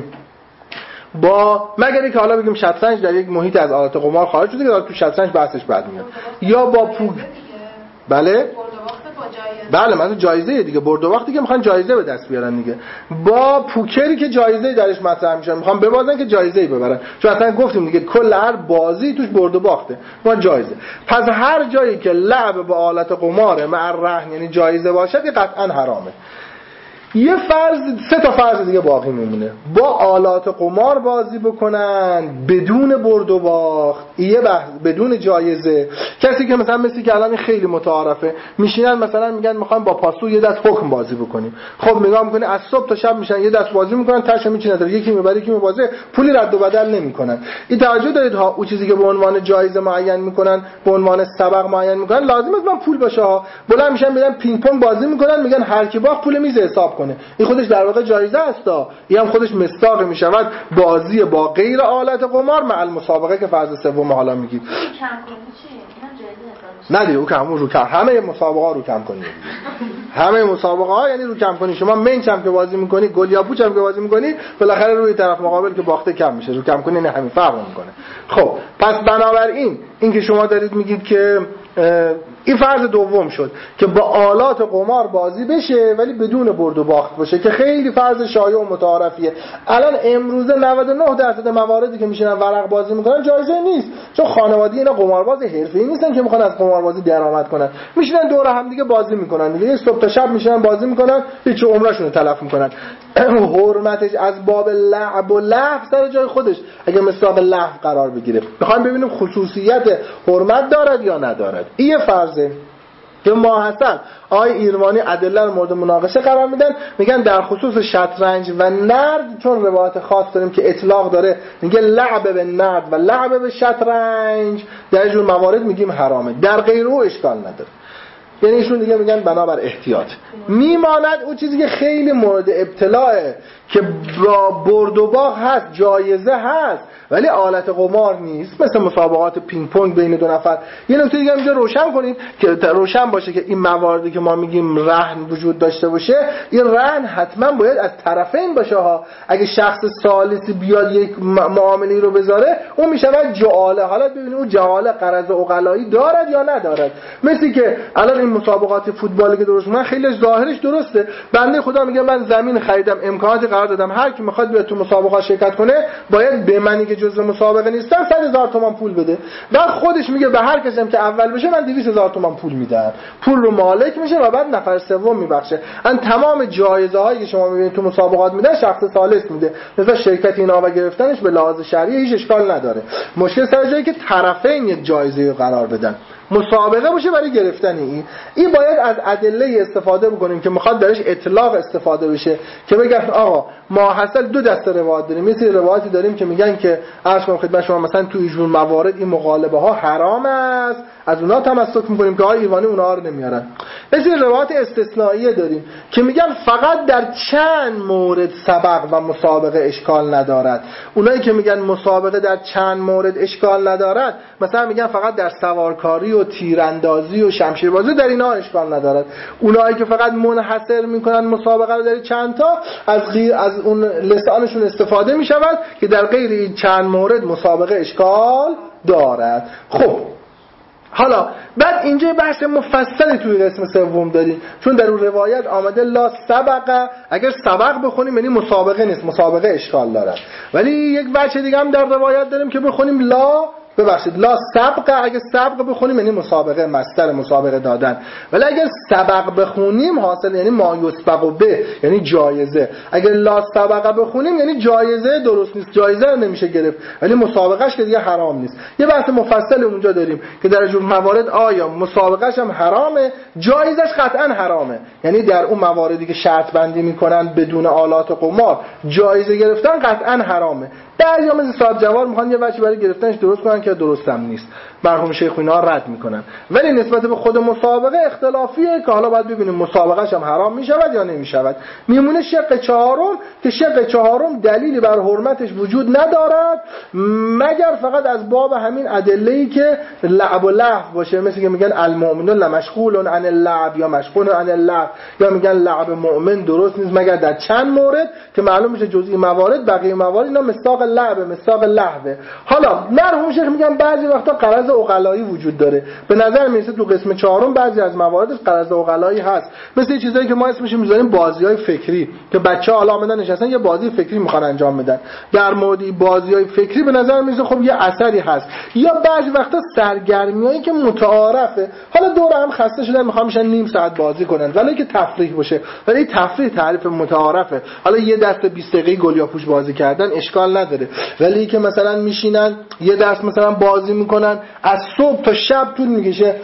با مگر که حالا بگیم شطرنج در یک محیط از آلات قمار خارج شده که تو شطرنج بحثش بعد میاد، یا با پول، بله بله مثلا جایزه دیگه، برد و وقتی که میخوان جایزه به دست بیارن دیگه، با پوکری که جایزه درش مطرح میشه، میخوان ببازن که جایزه ببرن، چون اصلا گفتیم دیگه کل هر بازی توش برد و باخته، ما جایزه. پس هر جایی که لعب با آلت قمار مع الرهن یعنی جایزه باشد قطعا حرامه. یه فرض، سه تا فرض دیگه باقی میمونه. با آلات قمار بازی بکنن بدون برد و باخت، یه بحث بدون جایزه. کسی که مثلا مثلی که الان خیلی متعارفه، میشینن مثلا میگن میخوایم با پاسور یه دست حکم بازی بکنیم. خب نگاه میکنه از صبح تا شب میشن یه دست بازی میکنن، تاش میچینن داره یکی میبره یکی میبازه، پولی رد و بدل نمیکنن. این توجه دارید ها، اون چیزی که به عنوان جایزه معین میکنن، به عنوان سبق معین میکنن، لازم است من پول باشه ها. بلند میشن میرن پینگ پونگ بازی میکنن، میگن هر کی باخت پول میز حساب کنه. این خودش در واقع جایزه است، این هم خودش مصداق میشود بازی با غیر آلت قمار مع المسابقه که فرض سوم حالا میگید. نه دیگه، او کم رو کم، همه مسابقه ها رو کم کنی، همه مسابقه ها یعنی رو کم کنی. شما منچ هم که بازی میکنی، گل یا پوچ هم که بازی میکنی، بالاخره روی طرف مقابل که باخته کم میشه، رو کم کنی نه همین فرق میکنه. خب پس بنابراین این که شما دارید میگید که این فرض دوم شد که با آلات قمار بازی بشه ولی بدون برد و باخت باشه، که خیلی فرض شایع و متعارفیه. الان امروزه نود و نه درصد مواردی که میشینن ورق بازی میکنن جایزه نیست، چون خانواده اینا قمارباز حرفه‌ای نیستن که میخوان از قماربازی درآمد کنن، میشینن دور هم دیگه بازی میکنن دیگه، صبح تا شب میشینن بازی میکنن، هیچ عمرشون رو تلف میکنن. حرمتش از باب لعب و لهو سر جای خودش اگه مصداق لهو قرار بگیره. میخوایم ببینیم خصوصیت حرمت دارد یا ندارد. این فرضه که ما حسن آی ایروانی ادله رو مورد مناقشه قرار میدن، میگن در خصوص شطرنج و نرد چون روایت خاص داریم که اطلاق داره، میگه لعب به نرد و لعب به شطرنج در جور موارد میگیم حرامه، در غیر او اشکال نداره. یعنی ایشون دیگه میگن بنابر احتیاط. میماند اون چیزی که خیلی مورد ابتلاعه که با برد و باخت هست، جایزه هست ولی آلت قمار نیست، مثل مسابقات پینگ پونگ بین دو نفر. یه نکته دیگه اینجا روشن کنیم که روشن باشه که این مواردی که ما میگیم رهن وجود داشته باشه، این رهن حتما باید از طرفین باشه ها. اگه شخص ثالثی بیاد یک معامله رو بذاره اون میشود جعاله. حالا ببینید اون جعاله قرض عقلایی دارد یا ندارد. مثل که الان این مسابقات فوتبالی که درست من خیلی ظاهرش درسته، بنده خدا میگه من زمین خریدم، امکانات قرار دادم، هر کی میخواد بیاد تو مسابقه شرکت کنه باید به منی که جزء مسابقه نیستم صد هزار تومان پول بده. بعد خودش میگه به هر کسی که اول بشه من دویست هزار تومان پول میدم، پول رو مالک میشه و بعد نفر سوم میبخشه. ان تمام جایزه هایی که شما میبینید تو مسابقات میدن شخص ثالث میده. مثلا شرکت اینا و گرفتنش به لحاظ شرعی هیچ اشکال نداره. مشکل سر جایی که طرفین یک جایزه رو قرار بدن، مسابقه باشه برای گرفتن این این باید از ادله استفاده بکنیم که میخواد درش اطلاق استفاده بشه که بگن آقا ما حاصل دو دسته روایت داریم. مثل روایتی داریم که میگن که عرض کنم خدمت شما مثلا تو اینجور موارد این مغالبه ها حرام است، از اونها تمسک میکنیم که آقا ایرانی اونها رو نمیارن. مثل روایت استثنائیه داریم که میگن فقط در چند مورد سبق و مسابقه اشکال ندارد. اونایی که میگن مسابقه در چند مورد اشکال ندارد، مثلا میگن فقط در سوارکاری و تیراندازی و شمشیربازی در اینا اشکال ندارد. اونایی که فقط منحصر میکنن مسابقه رو در چند تا، از غیر از اون لسانشون استفاده میشود که در غیر این چند مورد مسابقه اشکال دارد. خب حالا بعد اینجا بحث مفصلی توی قسم سوم داریم، چون در اون روایت آمده لا سبقه، اگر سبق بخونیم یعنی مسابقه نیست، مسابقه اشکال دارد. ولی یک وجه دیگه هم در روایت داریم که بخونیم لا ببخشید لا سبقه، اگه سبق بخونیم یعنی مسابقه، مصدر مسابقه دادن. ولی اگر سبق بخونیم حاصل یعنی ما یسبق به، یعنی جایزه. اگر لا سبقه بخونیم یعنی جایزه درست نیست، جایزه رو نمیشه گرفت ولی مسابقهش که دیگه حرام نیست. یه بحث مفصل اونجا داریم که در جور موارد آیا مسابقهش هم حرامه، جایزش قطعا حرامه. یعنی در اون مواردی که شرط بندی میکنن بدون آلات و قمار جایزه گرفتن قطعا حرامه. بعضیا مثل صاحب جوار میخوان یه وجه برای گرفتنش درست کنن که درست هم نیست، مرحوم شیخ اینا رد میکنن. ولی نسبت به خود مسابقه اختلافیه که حالا باید ببینیم مسابقهش هم حرام میشود یا نمیشود. میمونه شق چهارم که شق چهارم دلیلی بر حرمتش وجود ندارد مگر فقط از باب همین ادله‌ای که لعب و لهو باشه، مثل که میگن المؤمنون لمشغول عن اللعب یا مشغول عن اللهو، یا میگن لعب مؤمن درست نیست مگر در چند مورد که معلوم میشه جزئی موارد بقیه موارد اینا مصداق لعب مصداق لهوه. حالا مرحوم شیخ میگن بعضی وقتا قرض عقلایی وجود داره. به نظر میرسه تو قسم چهارم بعضی از مواردش قرض عقلایی هست، مثل چیزایی که ما اسمش میذاریم بازی‌های فکری که بچه‌ها حالا اومدن نشستن یه بازی فکری میخوان انجام بدن. در مورد بازی‌های فکری به نظر میرسه خب یه اثری هست. یا بعضی وقتا سرگرمیایی که متعارفه، حالا دور هم خسته شدن میخوان میشن نیم ساعت بازی کنن ولی که تفریح باشه، ولی تفریح تعریف متعارفه. حالا یه دست بیست دقیقه گلیاپوش بازی کردن اشکال نداره، ولی که مثلا میشینن یه دست مثلا بازی میکنن از صبح تا شب طول میکشه.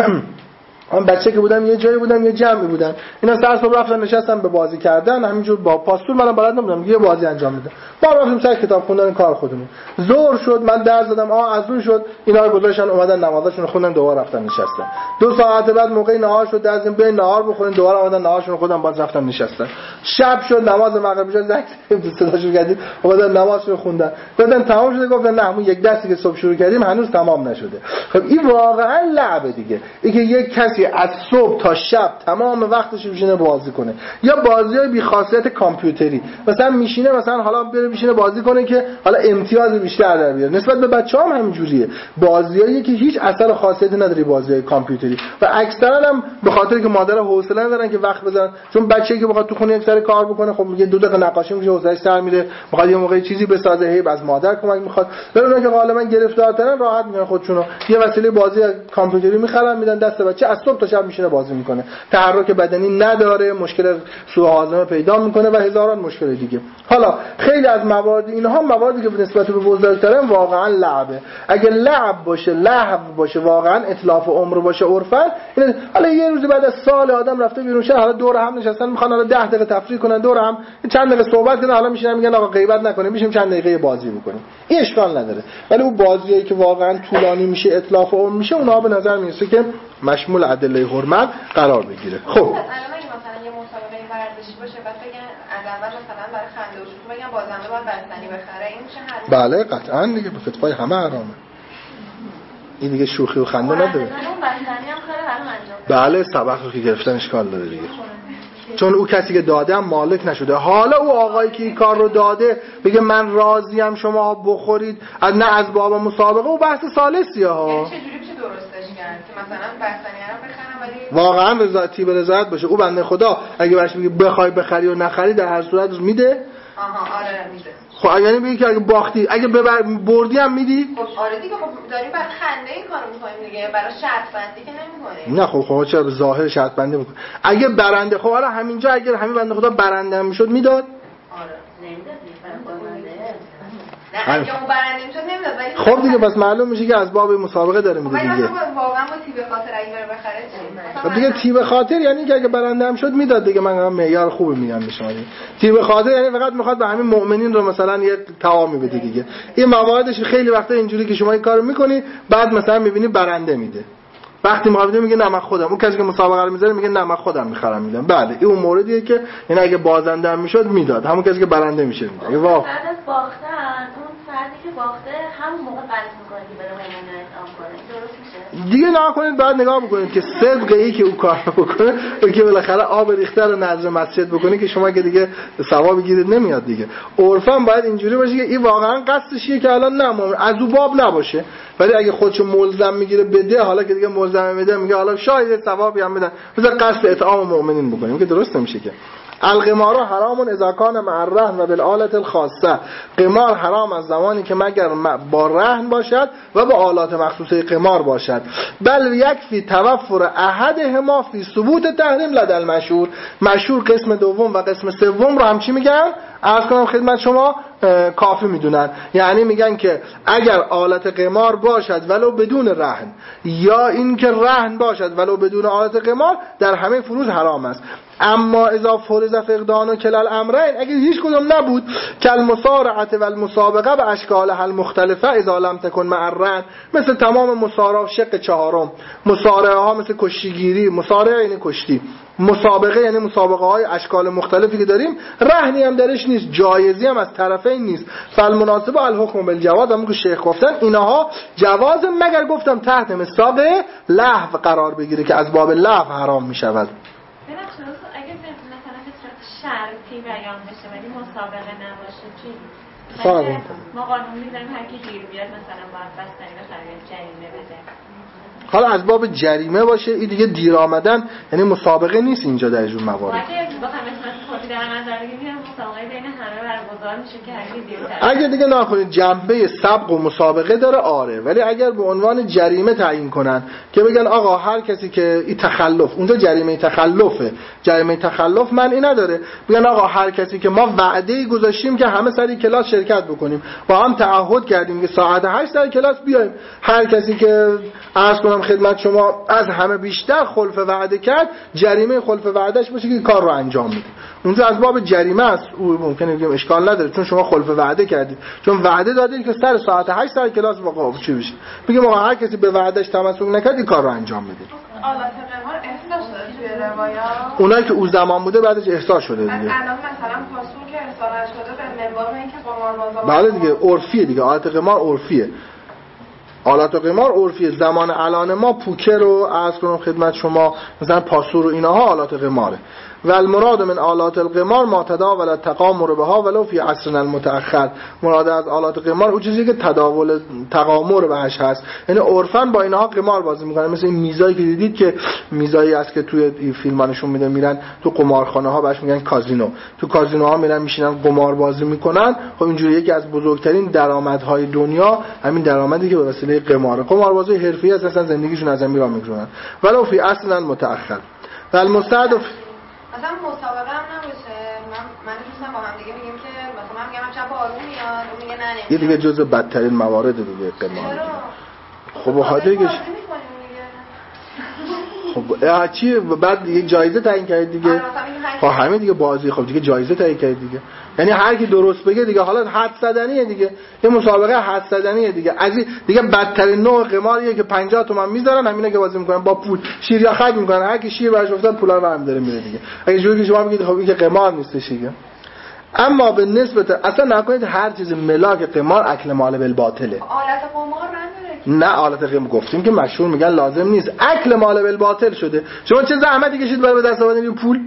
من بچه که بودم یه جایی بودم یه جمعی بودن، اینا سر صبح رفتن نشستن به بازی کردن، همینجور با پاستور منم بلد نبودم یه بازی انجام میدم، ما رفتیم سر کتاب خوندن کار خودمون. ظهر شد من درس دادم، آ از اون شد اینا رو گذاشتن اومدن نمازشون رو خوندن دوباره رفتن نشستن. دو ساعت بعد موقع نهار شد درسیم به نهار بخورین دوباره اومدن نهارشون رو خودم باز رفتن نشستن. شب شد نماز مغرب شد زنگ صداشو کردیم اومدن نمازشون رو خوندن. بعدن تمام شده گفتن نه همون یک درسی که صبح شروع کردیم هنوز تمام نشده. خب این واقعا لعبه دیگه، اینکه یک کسی از صبح تا شب تمام وقتش میشینه بازی کنه، یا بازیای بی خاصیت کامپیوتری مثلا میشینه مثلا حالا بره میشینه بازی کنه که حالا امتیاز بیشتر در بیاره. نسبت به بچه‌ها هم همینجوریه، بازیایی که هیچ اثر خاصیتی نداره بازیای کامپیوتری و اکثرا هم به خاطر که مادر حوصله ندارن که وقت بذارن، چون بچه‌ای که بخواد تو خونه یک سر کار بکنه خب میگه دو دقیقه نقاشی میشه حوصله‌اش سر میره، میخواد یه موقعی چیزی بسازه هی از مادر کمک میخواد. ولی اونها که غالبا گرفتارترن راحت میگن خودشونو یه وسیله بازی کامپیوتری میخرن میدن دست بچه، از صبح تا شب میشینه بازی میکنه، تحرک بدنی نداره، مشکل سوء هاضمه پیدا میکنه و هزاران مشکل دیگه. حالا خیلی از موارد اینها مواردی که به نسبت به بزرگترن واقعا لعبه. اگه لعب باشه لهو باشه واقعا اتلاف عمر باشه عرفا، حالا یه روز بعد از سال آدم رفته بیرون شهر حالا دور هم نشستن میخوان حالا ده دقیقه تفریح کنن دور هم چند دقیقه صحبت کنن، حالا میشینن میگن آقا غیبت نکنیم میشیم چند دقیقه بازی بکنیم، این اشکال نداره. ولی اون بازیایی که واقعا طولانی میشه اتلاف عمر میشه اونها به نظر میرسه که مشمول ادله حرمت قرار بگیره. خب الان اگه مثلا یه مسابقه ورزشی باشه بعد بگن از اول مثلا برای خنده و شوخی بگن بازنده باید بستنی بخره، این میشه حرام؟ بله قطعا دیگه، به فتوای همه حرامه. این دیگه شوخی و خنده نداره. بله سبق رو که گرفتن اشکال داره دیگه، چون او کسی که داده هم مالک نشده. حالا او آقایی که این کار رو داده بگه من راضیم شما بخورید از نه از باب مسابقه، و بحث ثالثیه ها. یعنی چه جوری میشه درستش کرد که مثلا بستنی رو بخرم ولی واقعا رضایتی به رضایت باشه. او بنده خدا اگه بهش میگه بخوای بخری و نخری در هر صورت میده. آها آره میده. خب یعنی بگی که اگه باختی اگه ببر بردی هم میدی؟ خب آره دیگه، خب داریم برای خنده این کارو میکنیم دیگه، برای شرط بندی که نمیکنیم. نه خب خب چرا به ظاهر شرط بندی میکنه؟ اگه برنده، خب حالا همینجا اگر همین بنده خدا برنده هم میشد میداد؟ آره نمیداد نه اگه اون برنده میشد نمیداد. خب دیگه پس معلوم میشه که از باب مسابقه داره میده دیگه. واقعا با تیب خاطر اگه بره بخره چی؟ خب دیگه تیب خاطر یعنی که اگه برنده هم شد میداد دیگه. من معیار خوبی میگم به شما. تیب خاطر یعنی فقط میخواد به همین مؤمنین رو مثلا یه تعامی بده دیگه. این مواردش خیلی وقتا اینجوری که شما این کارو میکنی بعد مثلا میبینی برنده میده. وقتی مقابله میگه نه من خودم، اون کسی که مسابقه رو میذاره میگه نه من خودم میخرم میدم. بله این اون موردیه که یعنی اگه بازنده هم میشد میداد، همون کسی که برنده میشه میده. اگه واقعا بعد از باختن اون فردی که باخته همون موقع قصد میکنه که بره مؤمنین اطعام کنه، درست میشه؟ دیگه نگاه کنید بعد نگاه بکنید که صدق ای که او کار بکنه و که بالاخره آب ریخته رو نظر مسجد بکنه که شما که دیگه ثواب گیرید نمیاد دیگه. عرفا باید اینجوری باشه که این واقعا قصدش اینه که الان نه از او باب نباشه، ولی اگه خودشو ملزم میگیره بده، حالا که دیگه ملزم میده میگه حالا شاید ثوابی هم بدن، بذار قصد اطعام مؤمنین بکنیم که درست نمیشه که. القمار حرام اذا کان مع الرهن و بالآلة الخاصه. قمار حرام از زمانی که مگر با رهن باشد و با آلات مخصوصه قمار باشد. بل یکفی توفر احدهما فی ثبوت تحریم لدى المشهور. مشهور قسم دوم و قسم سوم رو هم چی میگن؟ عرض کنم خدمت شما کافی میدونن. یعنی میگن که اگر آلت قمار باشد ولو بدون رهن، یا اینکه رهن باشد ولو بدون آلت قمار، در همه فروز حرام است. اما اذا فرض فقدان و کلال امرین، اگر هیچ کدوم نبود، کل مسارعت و المسابقه به اشکالها المختلفه اذا لم تکن مع الرهن، مثل تمام مسارعه شق چهارم، مسارعه ها مثل کشتیگیری، مسارعه یعنی کشتی، مسابقه یعنی مسابقه های اشکال مختلفی که داریم، رهنی هم درش نیست، جایزی هم از طرفین نیست. فالمناسب الحکم بالجواز، همون که شیخ گفتن اینها جواز، مگر گفتم تحت مساق لهو قرار بگیره که از باب لهو حرام می شود. اگه مثلا به صورت شرطی بیان بشه ولی مسابقه نباشه چی؟ مثلا ما قانون میذاریم هر کی گیر بیاد مثلا باید بستنی بخره یا جریمه بده. حالا از باب جریمه باشه، این دیگه دیر آمدن یعنی مسابقه نیست اینجا در جور موارد. اگه دیگه نکنید جنبه سبق و مسابقه داره آره، ولی اگر به عنوان جریمه تعیین کنن که بگن آقا هر کسی که این تخلف، اونجا جریمه تخلفه، جریمه تخلف معنی نداره، بگن آقا هر کسی که ما وعده‌ای گذاشتیم که همه سری کلاس شرکت بکنیم، با هم تعهد کردیم که ساعت هشت سر کلاس بیایم، هر کسی که عرض کنم خدمت شما از همه بیشتر خلف وعده کرد، جریمه خلف وعدهش باشه که کار رو انجام میده. اونجا از باب جریمه است، او ممکنه بگیم اشکال نداره چون شما خلف وعده کردید، چون وعده دادید که سر ساعت هشت سر کلاس واقعا چی بشه، بگیم آقا هر کسی به وعدهش تمسک نکرد این کار رو انجام میده. آلات قمار احساس شده توی روایات، اونایی که او زمان بوده بعدش احساس شده دیگه. الان مثلا پاسور که احساس شده به منبار اینکه قماربازا، بله دیگه عرفیه دیگه، آلات قمار عرفیه. آلات قمار عرفیه. زمان الان ما پوکر رو عرض کنم خدمت شما، مثلا پاسور و اینها آلات قماره. و المراد من آلات القمار ما تداول التقامر بها ولو فی عصرنا المتأخر. مراد از آلات قمار اون چیزی که تداول تقامر بهش هست، یعنی عرفاً با اینها قمار بازی میکنن. مثل این میزایی که دیدید که میزایی است که توی این فیلم‌ها نشون میده، میرن تو قمارخانه ها بهش میگن کازینو، تو کازینوها میرن میشینن قمار بازی میکنن. خب اینجوری یکی از بزرگترین درآمدهای دنیا همین درآمدی که به وسیله قمار، قماربازی حرفه‌ای اصلا زندگیشون از همین راه میگذرونن. ولو فی عصرنا المتأخر. و المستهدف مثلا مسابقه هم نباشه، من من دوستم با هم دیگه میگیم که مثلا من میگم چپ آروم میاد، اون میگه نه نمیاد. یه دیگه جزء بدترین موارد دیگه قمار. خب هادیگش خب چی بعد یک جایزه تعیین کردید دیگه. مثلا خب همین دیگه بازی، خب دیگه جایزه تهیه کرد دیگه، یعنی هر کی درست بگه دیگه، حالا حد زدنیه دیگه، یه مسابقه حد زدنیه دیگه، از این دیگه بدترین نوع قماریه که پنجاه تومن میذارن همینا که بازی میکنن با پول، شیر یا خرج میکنن، هر کی شیر براش افتاد پولا رو هم داره میره دیگه. اگه جوری که شما بگید خب این که قمار نیستش دیگه. اما به نسبت اصلا نکنید هر چیز ملاک قمار اکل مال بالباطله. آلت قمار نداره. نه آلت قمار گفتیم که مشهور میگن لازم نیست، اکل مال بالباطل شده. شما چه زحمتی کشید برای به دست آوردن پول؟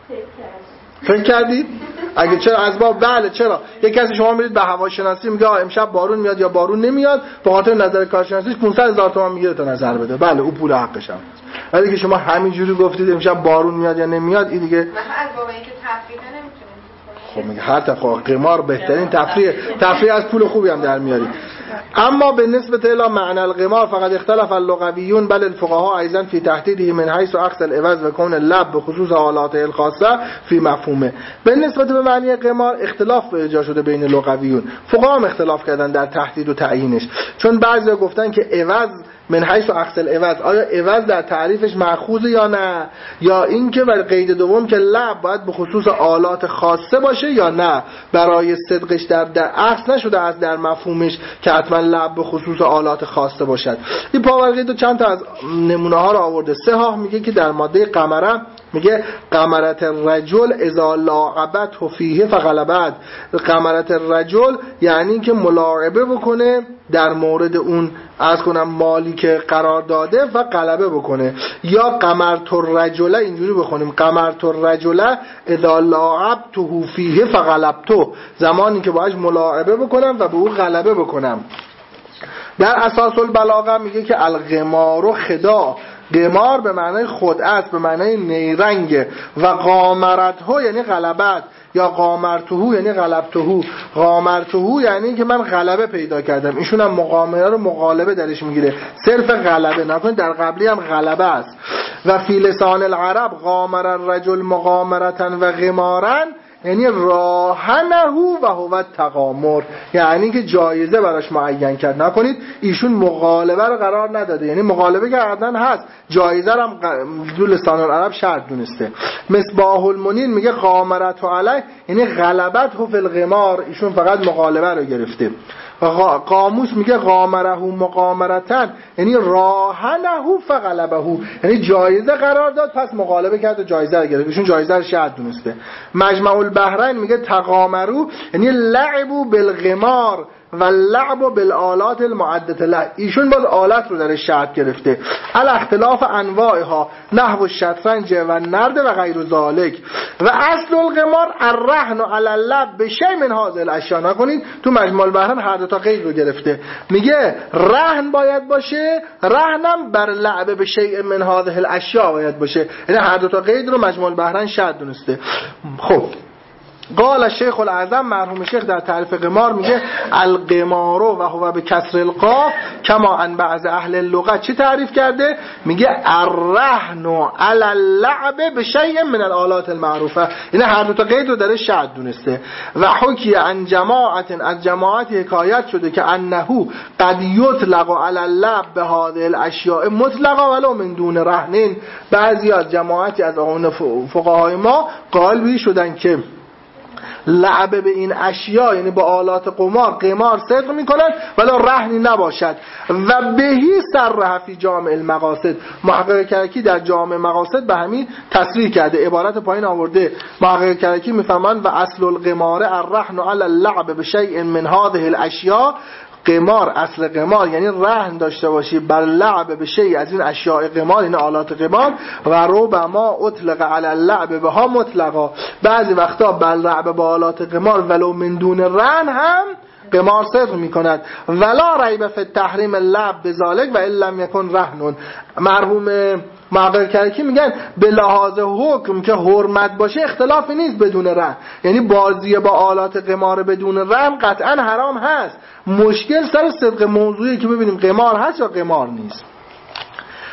فکر کردید؟ اگه چرا از باب بله چرا یک کسی شما میرید به هواشناسی میگه امشب بارون میاد یا بارون نمیاد، به خاطر نظر کارشناسیش پانصد هزار تومان میگیره تا نظر بده، بله او پول حقش هم. ولی که شما همینجوری گفتید امشب بارون میاد یا نمیاد، این دیگه مثلا از باب اینکه تفریح نمیتونید. خب میگه هر تفریح قمار بهترین تفریح، تفریح از پول خوبی هم در میاری. اما بالنسبه الى معنى القمار فقد اختلف اللغويون بل الفقهاء ايضا في تحديده من حيث اخذ العوض وكون اللعب بخصوص آلاته الخاصه في مفهومه. بالنسبه به معنی قمار اختلاف ایجاد شده بین لغویون، فقها هم اختلاف کردن در تحدید و تعیینش، چون بعضیا گفتن که عوض من حیث اخذ العوض، آیا عوض در تعریفش مأخوذ یا نه، یا اینکه بر قید دوم که لعب باید به خصوص آلات خاصه باشه یا نه، برای صدقش در در اصل نشده از در مفهومش که حتما لعب به خصوص آلات خاصه باشد. این پاورقید چند تا از نمونه ها رو آورده. سهاه میگه که در ماده قمره میگه قمرت الرجل اذا لاعبت فیه فغلبت، قمرت الرجل یعنی که ملاعبه بکنه در مورد اون از کنم مالی که قرار داده و غلبه بکنه، یا قمرت الرجل اینجوری بخونیم قمرت الرجل اذا لاعبته فیه فغلبته، زمانی که باهاش ملاعبه بکنم و به او غلبه بکنم. در اساس البلاغه میگه که القمار خداع، قمار به معنای خدعه است، به معنای نیرنگ، و قامرته یعنی غلبت، یا قامرته یعنی غلبته، قامرته یعنی که من غلبه پیدا کردم. ایشون هم مقامره رو مغالبه درش میگیره، صرف غلبه نکنید، در قبلی هم غلبه است. و فی لسان العرب قامر الرجل مقامرتا و قمارا یعنی راهنه و هو تقامر، یعنی که جایزه براش معین کرد. نکنید ایشون مغالبه رو قرار نداده، یعنی مغالبه کردن هست، جایزه رو هم دو لسان العرب شرط دونسته. مصباح المنیر میگه قامرت علی یعنی غلبت فی القمار، ایشون فقط مغالبه رو گرفته. قاموس میگه قامره مقامرتن یعنی راهنه فغلبه، یعنی جایزه قرار داد پس مغالبه کرد و جایزه رو گرفت، ایشون جایزه رو شرط دونسته. مجمع البحرین میگه تقامرو یعنی لعبوا بالقمار و لعب بالآلات المعدة له، ایشون باز آلات رو در شرط گرفته. الاختلاف انواعها نحو الشطرنج و نرد و غیر ذالک. و اصل القمار الرهن علی اللعب بشیء من هذه الاشیاء. نکنید تو مجموع البحرین هر دو تا قید رو گرفته، میگه رهن باید باشه، رهنم بر لعب بشیء من هذه الاشیاء باید باشه، یعنی هر دو تا قید رو مجموع البحرین شرط دونسته. خب قال الشیخ العظم مرحوم شیخ در تعریف قمار میگه القمار و هو به کسر القاف کما ان بعض اهل اللغت چی تعریف کرده؟ میگه الرهن علی اللعب بشیء من الآلات المعروفه، یعنی هر دو تا قید رو در شرط دونسته. و حکی عن جماعت از جماعت حکایت شده که انه قد یطلق علی اللعب بهذه الاشیاء مطلقا ولو من دون رهن. بعضی از جماعتی از اون فقهای ما قائل شدن که لعب به این اشیا یعنی با آلات قمار قمار صدق میکنن ولی رهنی نباشد. و بهی صرح فی جامع المقاصد، محقق کرکی در جامع مقاصد به همین تصریح کرده، عبارت پایین آورده. محقق کرکی میفهمن و اصل القمار الرهن علی اللعب بشیء من هذه الاشیاء، قمار اصل قمار یعنی رهن داشته باشی بر لعب به شیء از این اشیاء قمار، این آلات قمار. و ربما اطلق علی اللعب بها مطلقا، بعضی وقتا بر لعب با آلات قمار ولو من دون رهن هم قمار صدق می کند. ولا ریب فی تحریم اللعب بذالک و ان لم یکن رهن. مرحوم محقق کرکی میگن به لحاظ حکم که حرمت باشه اختلافی نیست بدون رهن، یعنی بازی با آلات قمار بدون رهن قطعا حرام هست. مشکل سر صدق موضوعی که ببینیم قمار هست یا قمار نیست.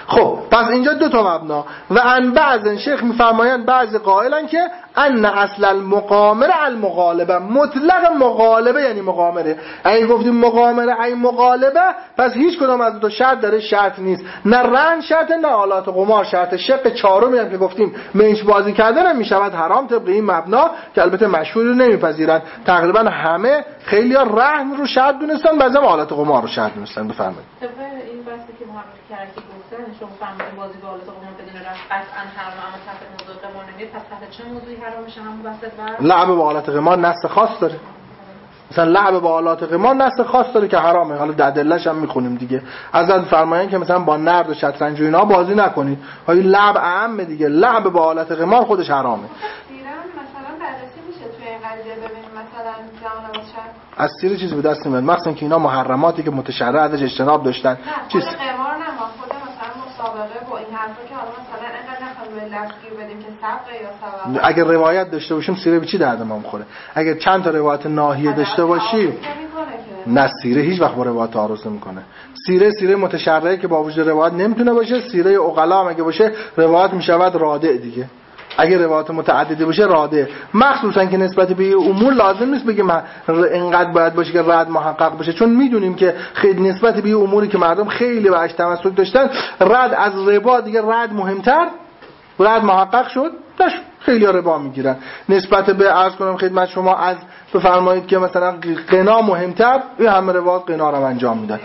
خب پس اینجا دو تا مبنا و ان بعض شیخ میفرمایند بعضی قائلن که ان اصل المقامره المغالبه، مطلق مغالبه یعنی مقامره. اگه گفتیم مقامره ای مغالبه پس هیچ کدوم از دو تا شرط داره شرط نیست، نه رهن شرط نه آلات قمار شرط. شق چهارمی هم که گفتیم منچ بازی کردن میشود حرام طبق این مبنا که البته مشهور رو نمیپذیرن. تقریبا همه خیلی‌ها رهن رو شرط دونستن، بعضی هم آلات قمار رو شرط دونستن. بفرمایید. طبق این بحثی که محمد کرکی گفتن شما فهمیدین بازی با آلات قمار بدون رهن قطعا حرام، اما تحت موضوع قمار نمیاد، پس تحت چه موضوعی حرام میشه؟ همون بحث بر لعب با آلات قمار نص خاص داره. مثلا لعب با آلات قمار نص خاص داره که حرامه. حالا در ادله‌اش هم میخونیم دیگه. ازن فرمایان که مثلا با نرد و شطرنج و اینا بازی نکنید. های لعب عامه دیگه. لعب با آلات قمار خودش حرامه. مثلا بررسی میشه توی این قضیه ببینیم مثلا زمان باشه از سیر چیزی به دست نمیاد، مخصوصا که اینا محرماتی که متشرع ازش اجتناب داشتن. چیز خود قمار نه، ما خود مثلا مسابقه با این حرفا که حالا مثلا اینقدر نخوام روی لفظ گیر بدیم که سبق یا سبب. اگر روایت داشته باشیم سیره به چی درد ما میخوره؟ اگر چند تا روایت ناحیه داشته باشیم نه، سیره هیچ وقت با روایت تعارض نمیکنه. سیره سیره متشرعه که با وجود روایت نمیتونه باشه. سیره عقلا هم اگه باشه روایت میشود رادع دیگه. اگه روایت متعددی باشه رادع، مخصوصا که نسبت به امور لازم نیست بگیم اینقدر باید باشه که رد محقق باشه، چون میدونیم که خیلی نسبت به اموری که مردم خیلی بهش تمسک داشتن رد از ربا دیگه رد مهمتر، رد محقق شد نشد. خیلی ها ربا میگیرن. نسبت به عرض کنم خدمت شما از بفرمایید که مثلا قنا مهمتر، این همه روایت قنا رو انجام میدن.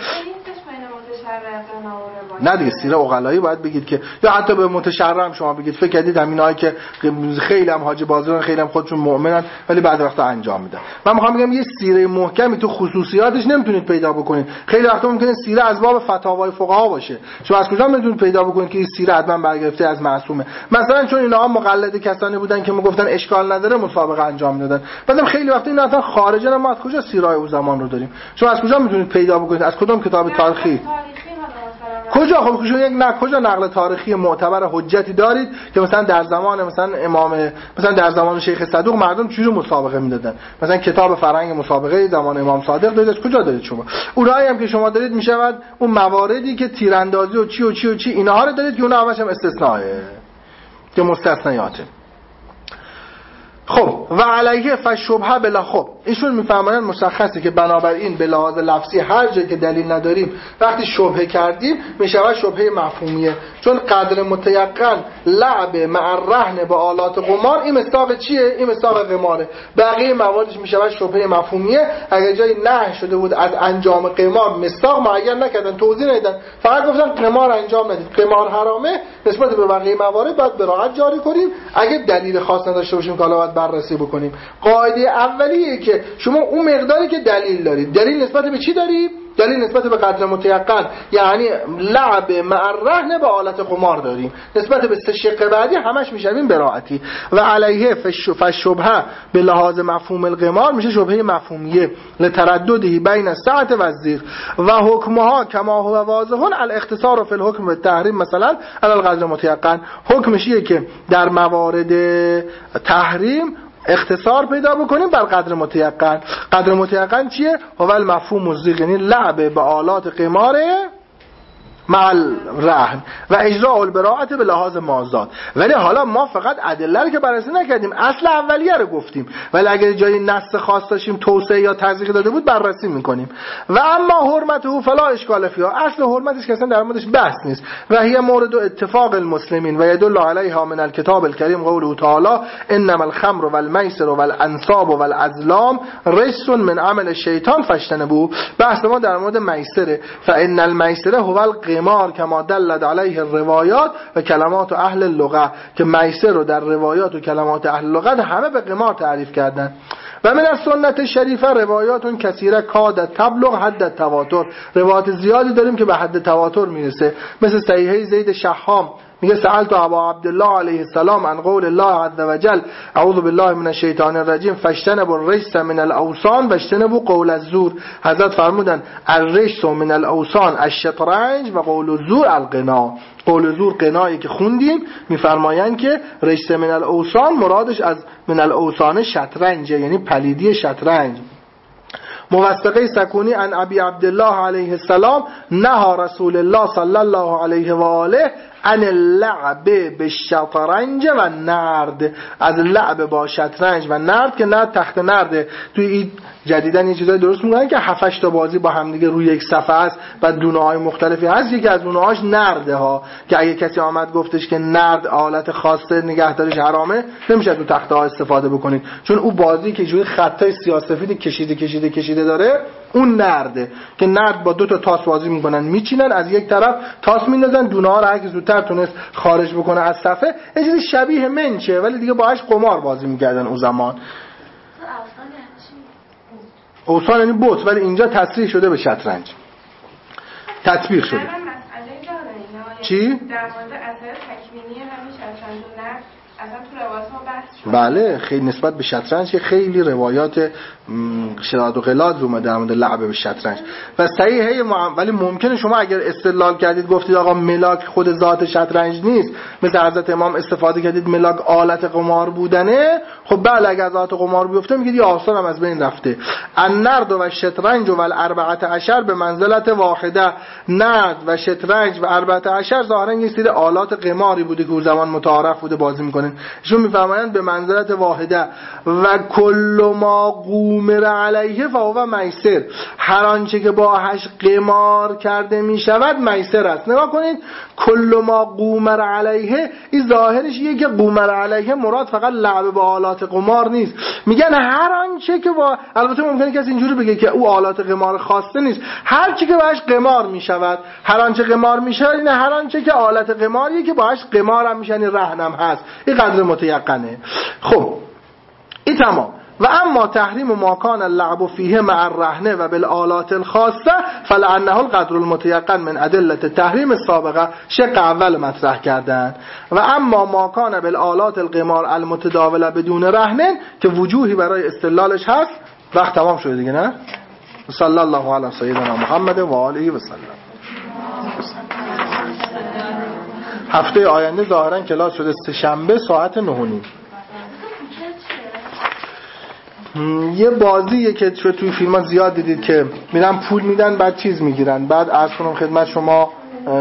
نه دیگه سیره عقلایی باید بگید که، یا حتی به متشرع هم شما بگید فکر کردید همینایی که خیلی هم حاجی بازرگان خیلی هم خودشون مؤمنن ولی بعد وقتا انجام میدن. من میخوام بگم یه سیره محکمی تو خصوصیاتش نمیتونید پیدا بکنید. خیلی وقتا ممکنه سیره از باب فتاوای فقها باشه، شما از کجا میتونید پیدا بکنید که این سیره حتما برگرفته از معصومه؟ مثلا چون اینا هم مقلد کسانی بودن که میگفتن اشکال نداره مسابقه انجام میدادن، بعدم خیلی وقتا اینا اصلا خارجن. ما از کجا سیرای اون زمان رو داریم؟ شما از کجا میتونید پیدا بکنید؟ از کدوم کتاب تاریخی؟ کجا؟ خب شما یک نه کجا نقل تاریخی معتبر حجتی دارید که مثلا در زمان مثلا امام مثلا در زمان شیخ صدوق مردم چجوری مسابقه میدادن؟ مثلا کتاب فرهنگ مسابقه زمان امام صادق دارید، کجا دارید شما؟ اونایی هم که شما دارید میشود اون مواردی که تیراندازی و چی و چی و چی اینها رو دارید که اونها همش هم استثناءه که مستثنیاته. خب و علیه فشبهه بلا. خب ایشون میفهمونن مشخصه که بنابراین به لحاظ لفظی هر جایی که دلیل نداریم وقتی شبهه کردیم میشود شبهه مفهومیه، چون قدر متیقن لعب مع الرهن با آلات قمار این مصداق چیه؟ این مصداق قماره. بقیه مواردش میشود شبهه مفهومیه. اگر جایی نهی شده بود از انجام قمار مصداق معین نکردن، توضیح ندادن، فقط گفتن قمار انجام ندید، قمار حرامه، نسبت به بقیه موارد باید براحت جاری کنیم. اگه دلیل خاص نداشته باشیم که حالا بررسی بکنیم. قاعده اولیه که شما اون مقداری که دلیل دارید، دلیل نسبت به چی دارید؟ دلیل نسبت به قدر متیقن، یعنی لعب مع الرهن با آلت قمار داریم. نسبت به سه شق بعدی همش میشویم براحتی. و علیه فشبهه به لحاظ مفهوم القمار میشه شبهه مفهومیه لترددی بین السعة و الضیق و حکمها کما هو واضح الاختصار فی الحکم بالتحریم مثلا علی القدر متیقن. حکمش اینه که در موارد تحریم اختصار پیدا بکنیم بر قدر متیقن. قدر متیقن چیه؟ هو المفهوم الضیق، یعنی لعب به آلات قماره مع الرهن و اجراء البراءة به لحاظ مازاد. ولی حالا ما فقط ادله رو که بررسی نکردیم، اصل اولیه رو گفتیم، ولی اگر جای نص خاص داشتیم توسعه یا تضییق داده بود بررسی میکنیم. و اما حرمته فلا اشکال فیها، اصل حرمتش که اصلا در موردش بحث نیست. و هی مورد اتفاق المسلمین و یدل علیها من الکتاب الکریم قوله تعالی انما الخمر والمیسر والانصاب والازلام رجس من عمل الشیطان فاجتنبوه. بحث ما در مورد میسره. فان المیسر هو القمار کما دلت علیه الروایات و کلمات اهل اللغه، که میسر رو در روایات و کلمات اهل اللغه همه به قمار تعریف کردن. و من از سنت شریفه روایات کثیره کاد تبلغ حد تواتر، روایات زیادی داریم که به حد تواتر میرسه، مثل صحیحه زید شحام میگه سألت ابا عبدالله علیه السلام عن قول الله عز وجل اعوذ بالله من الشیطان الرجیم فاجتنبوا الرجس من الاوثان واجتنبوا قول الزور. حضرت فرمودن الرجس من الاوثان الشطرنج و قول الزور القنا. قول الزور قنایی که خوندیم میفرمایند که رجس من الاوثان مرادش از من الاوثان شطرنج، یعنی پلیدی شطرنج. موثقه سکونی عن ابی عبدالله علیه السلام نهى رسول الله صلی الله علیه و آله عن اللعب بالشطرنج و نرد، از لعب با شطرنج و نرد که نه تخت نرده. توی این جدیدن یه چیزای درست میگن که هفت هشت تا بازی با هم دیگه روی یک صفحه است و دونه‌های مختلفی هست. یکی از دونه‌هاش نرده ها، که اگه کسی آمد گفتش که نرد آلت خاصه نگهداریش حرامه، نمیشه تو تخته ها استفاده بکنید، چون اون بازی که جوری خطای سیاه‌سفید کشیده کشیده کشیده داره اون نرده، که نرد با دو تا تاس بازی میکنن، میچینن از یک طرف تاس میندازن، دونه ها رو هر کی زودتر تونست خارج بکنه از صفحه. یه چیزی شبیه منچه ولی دیگه باهاش قمار بازی میکردن اون زمان. اوسان یعنی بوت، ولی اینجا تصریح شده به شطرنج، تطبیق شده. چی؟ در مورد اثر تکوینی همین شطرنج و نرد اصلا تو روایات ما بحث شده. بله، خیلی نسبت به شطرنج که خیلی روایات شداد و غلاد اومده در مورد لعب به شطرنج و صحیحه معم... ولی ممکنه شما اگر استدلال کردید گفتید آقا ملاک خود ذات شطرنج نیست، مثل حضرت امام استفاده کردید ملاک آلت قمار بودنه، خب بله اگر ذات قمار بیفته میگید یه آثار هم از بین رفته. النرد و شطرنج و الاربعه عشر به منزلت واحده، نرد و شطرنج و اربعه عشر ظاهرا یه سری آلات قماری بوده که اون زمان متعارف بوده بازی میکنن. ایشون میفرمایند به منزلت واحده و کل ما قومر علیه فهو میسر، هر آنچه که باهاش قمار کرده میشود میسر است. نگاه کنید کل ما قومر علیه، این ظاهرش یه که قومر علیه مراد فقط لعب با آلات قمار نیست، میگن هر آنچه که با، البته ممکنه کسی اینجوری بگه که او آلات قمار خاصه نیست، هر چی که باهاش قمار میشود، هر آنچه قمار میشه اینه هر آنچه که آلت قماریه که باهاش قمار هم میشه، یعنی رهنم هست، این قدر متیقنه. خب این تمام. و اما تحریم ما کان اللعب فیه مع الرهنه و بالآلات الخاصه فلعنه القدر المتیقن من ادله التحریم السابقه، شق اول مطرح کردن. و اما ما کان بالآلات القمار المتداوله بدون رهن که وجوهی برای استدلالش هست. وقت تمام شده دیگه نه؟ صلی الله علی سیدنا محمد و آله و سلم. هفته آینده ظاهرا کلاس شده سه شنبه ساعت نه و نیم. یه بازیه که توی فیلم ها زیاد دیدید که میرن پول میدن بعد چیز میگیرن، بعد عرض کنم خدمت شما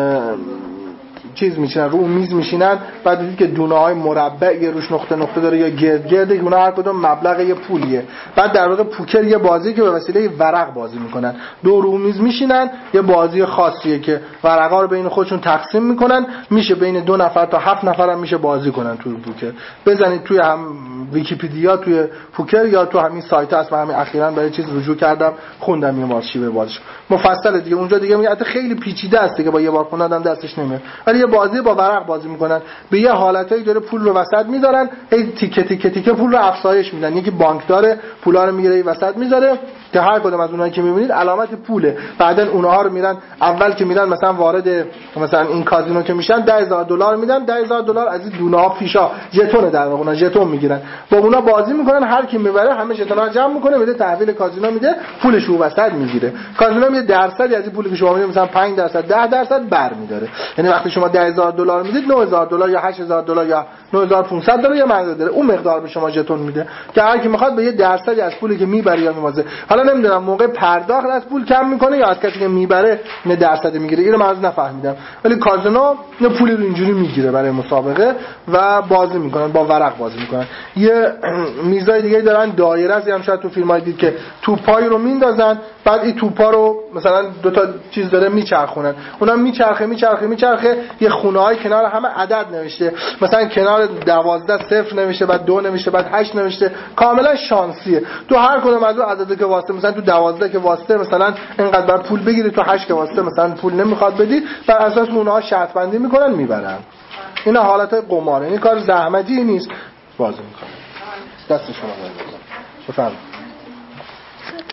چیز میشینن رو اون میز میشینن، بعد دیدید که دونه های مربع یه روش نقطه نقطه داره یا گرد گرده که اونها هر کدوم مبلغ یه پولیه. بعد در واقع پوکر یه بازی که به وسیله ورق بازی میکنن، دور اون میز میشینن، یه بازی خاصیه که ورقا رو بین خودشون تقسیم میکنن، میشه بین دو نفر تا هفت نفر هم میشه بازی کنن توی پوکر. بزنید توی هم ویکی‌پدیا توی پوکر یا تو همین سایت هست، من همین اخیراً برای چیز رجوع کردم خوندم یه مارشی به بازیش مفصل دیگه، اونجا دیگه میگه خیلی پیچیده است دیگه، با یه بار خوندم دستش نمیاد، ولی یه بازی با ورق بازی میکنن، به یه حالتایی داره پول رو وسط میذارن، هی تیکه تیکه تیکه پول رو افزایش میدن، یکی بانک داره پولا رو میگیره وسط میذاره که هر کدوم از اونایی که میبینید علامت پوله. بعدن اونها رو میرن اول که میرن مثلا وارد مثلا این کازینو که میشن ده هزار دلار میدن، ده هزار دلار از این دونه ها فیشا ژتون در واقع، اونها ژتون میگیرن، با اونا بازی میکنن، هر کی میبره همه ژتونا رو جمع میکنه میده تحویل کازینو میده، پولش رو وسط میگیره. کازینو میده درصدی از این پولی که شما میدید مثلا پنج درصد ده درصد برمیداره، یعنی وقتی شما ده هزار دلار میدید نه هزار دلار یا هشت هزار دلار یا نه هزار و پانصد دلار یا مقدار داره اون مقدار به شما ژتون میده که هر کی میخواد به یه درصدی از پولی که میبره یا میوازه، حالا نمیدونم موقع پرداخت از پول کم میکنه یا از کسی که میبره نه درصد میگیره، اینو من نفهمیدم، ولی کازینو یه پولی رو اینجوری میگیره برای مسابقه و بازی میکنن، با ورق بازی میکنن. یه میزای دیگه دارن دایره است، هم شاید تو فیلم‌ها دید که توپای رو میندازن، بعد این توپا رو مثلا دو تا چیز داره میچرخونن، اونا میچرخه میچرخه میچرخه، یه خونه‌های کنار همه عدد نوشته، مثلا کنار دوازده صفر نوشته، بعد دو نوشته، بعد هشت نوشته، کاملا شانسیه. تو هر کدوم از اون عددی که واسطه، مثلا تو دوازده که واسطه مثلا اینقدر بعد پول بگیری، تو هشت که واسطه مثلا پول نمیخواد بدی، بر اساس اونها شرط بندی میکنن میبرن. اینا حالت قمار، یعنی کار زحمتی نیست، بازی میکنن. دست شما بفرمایید.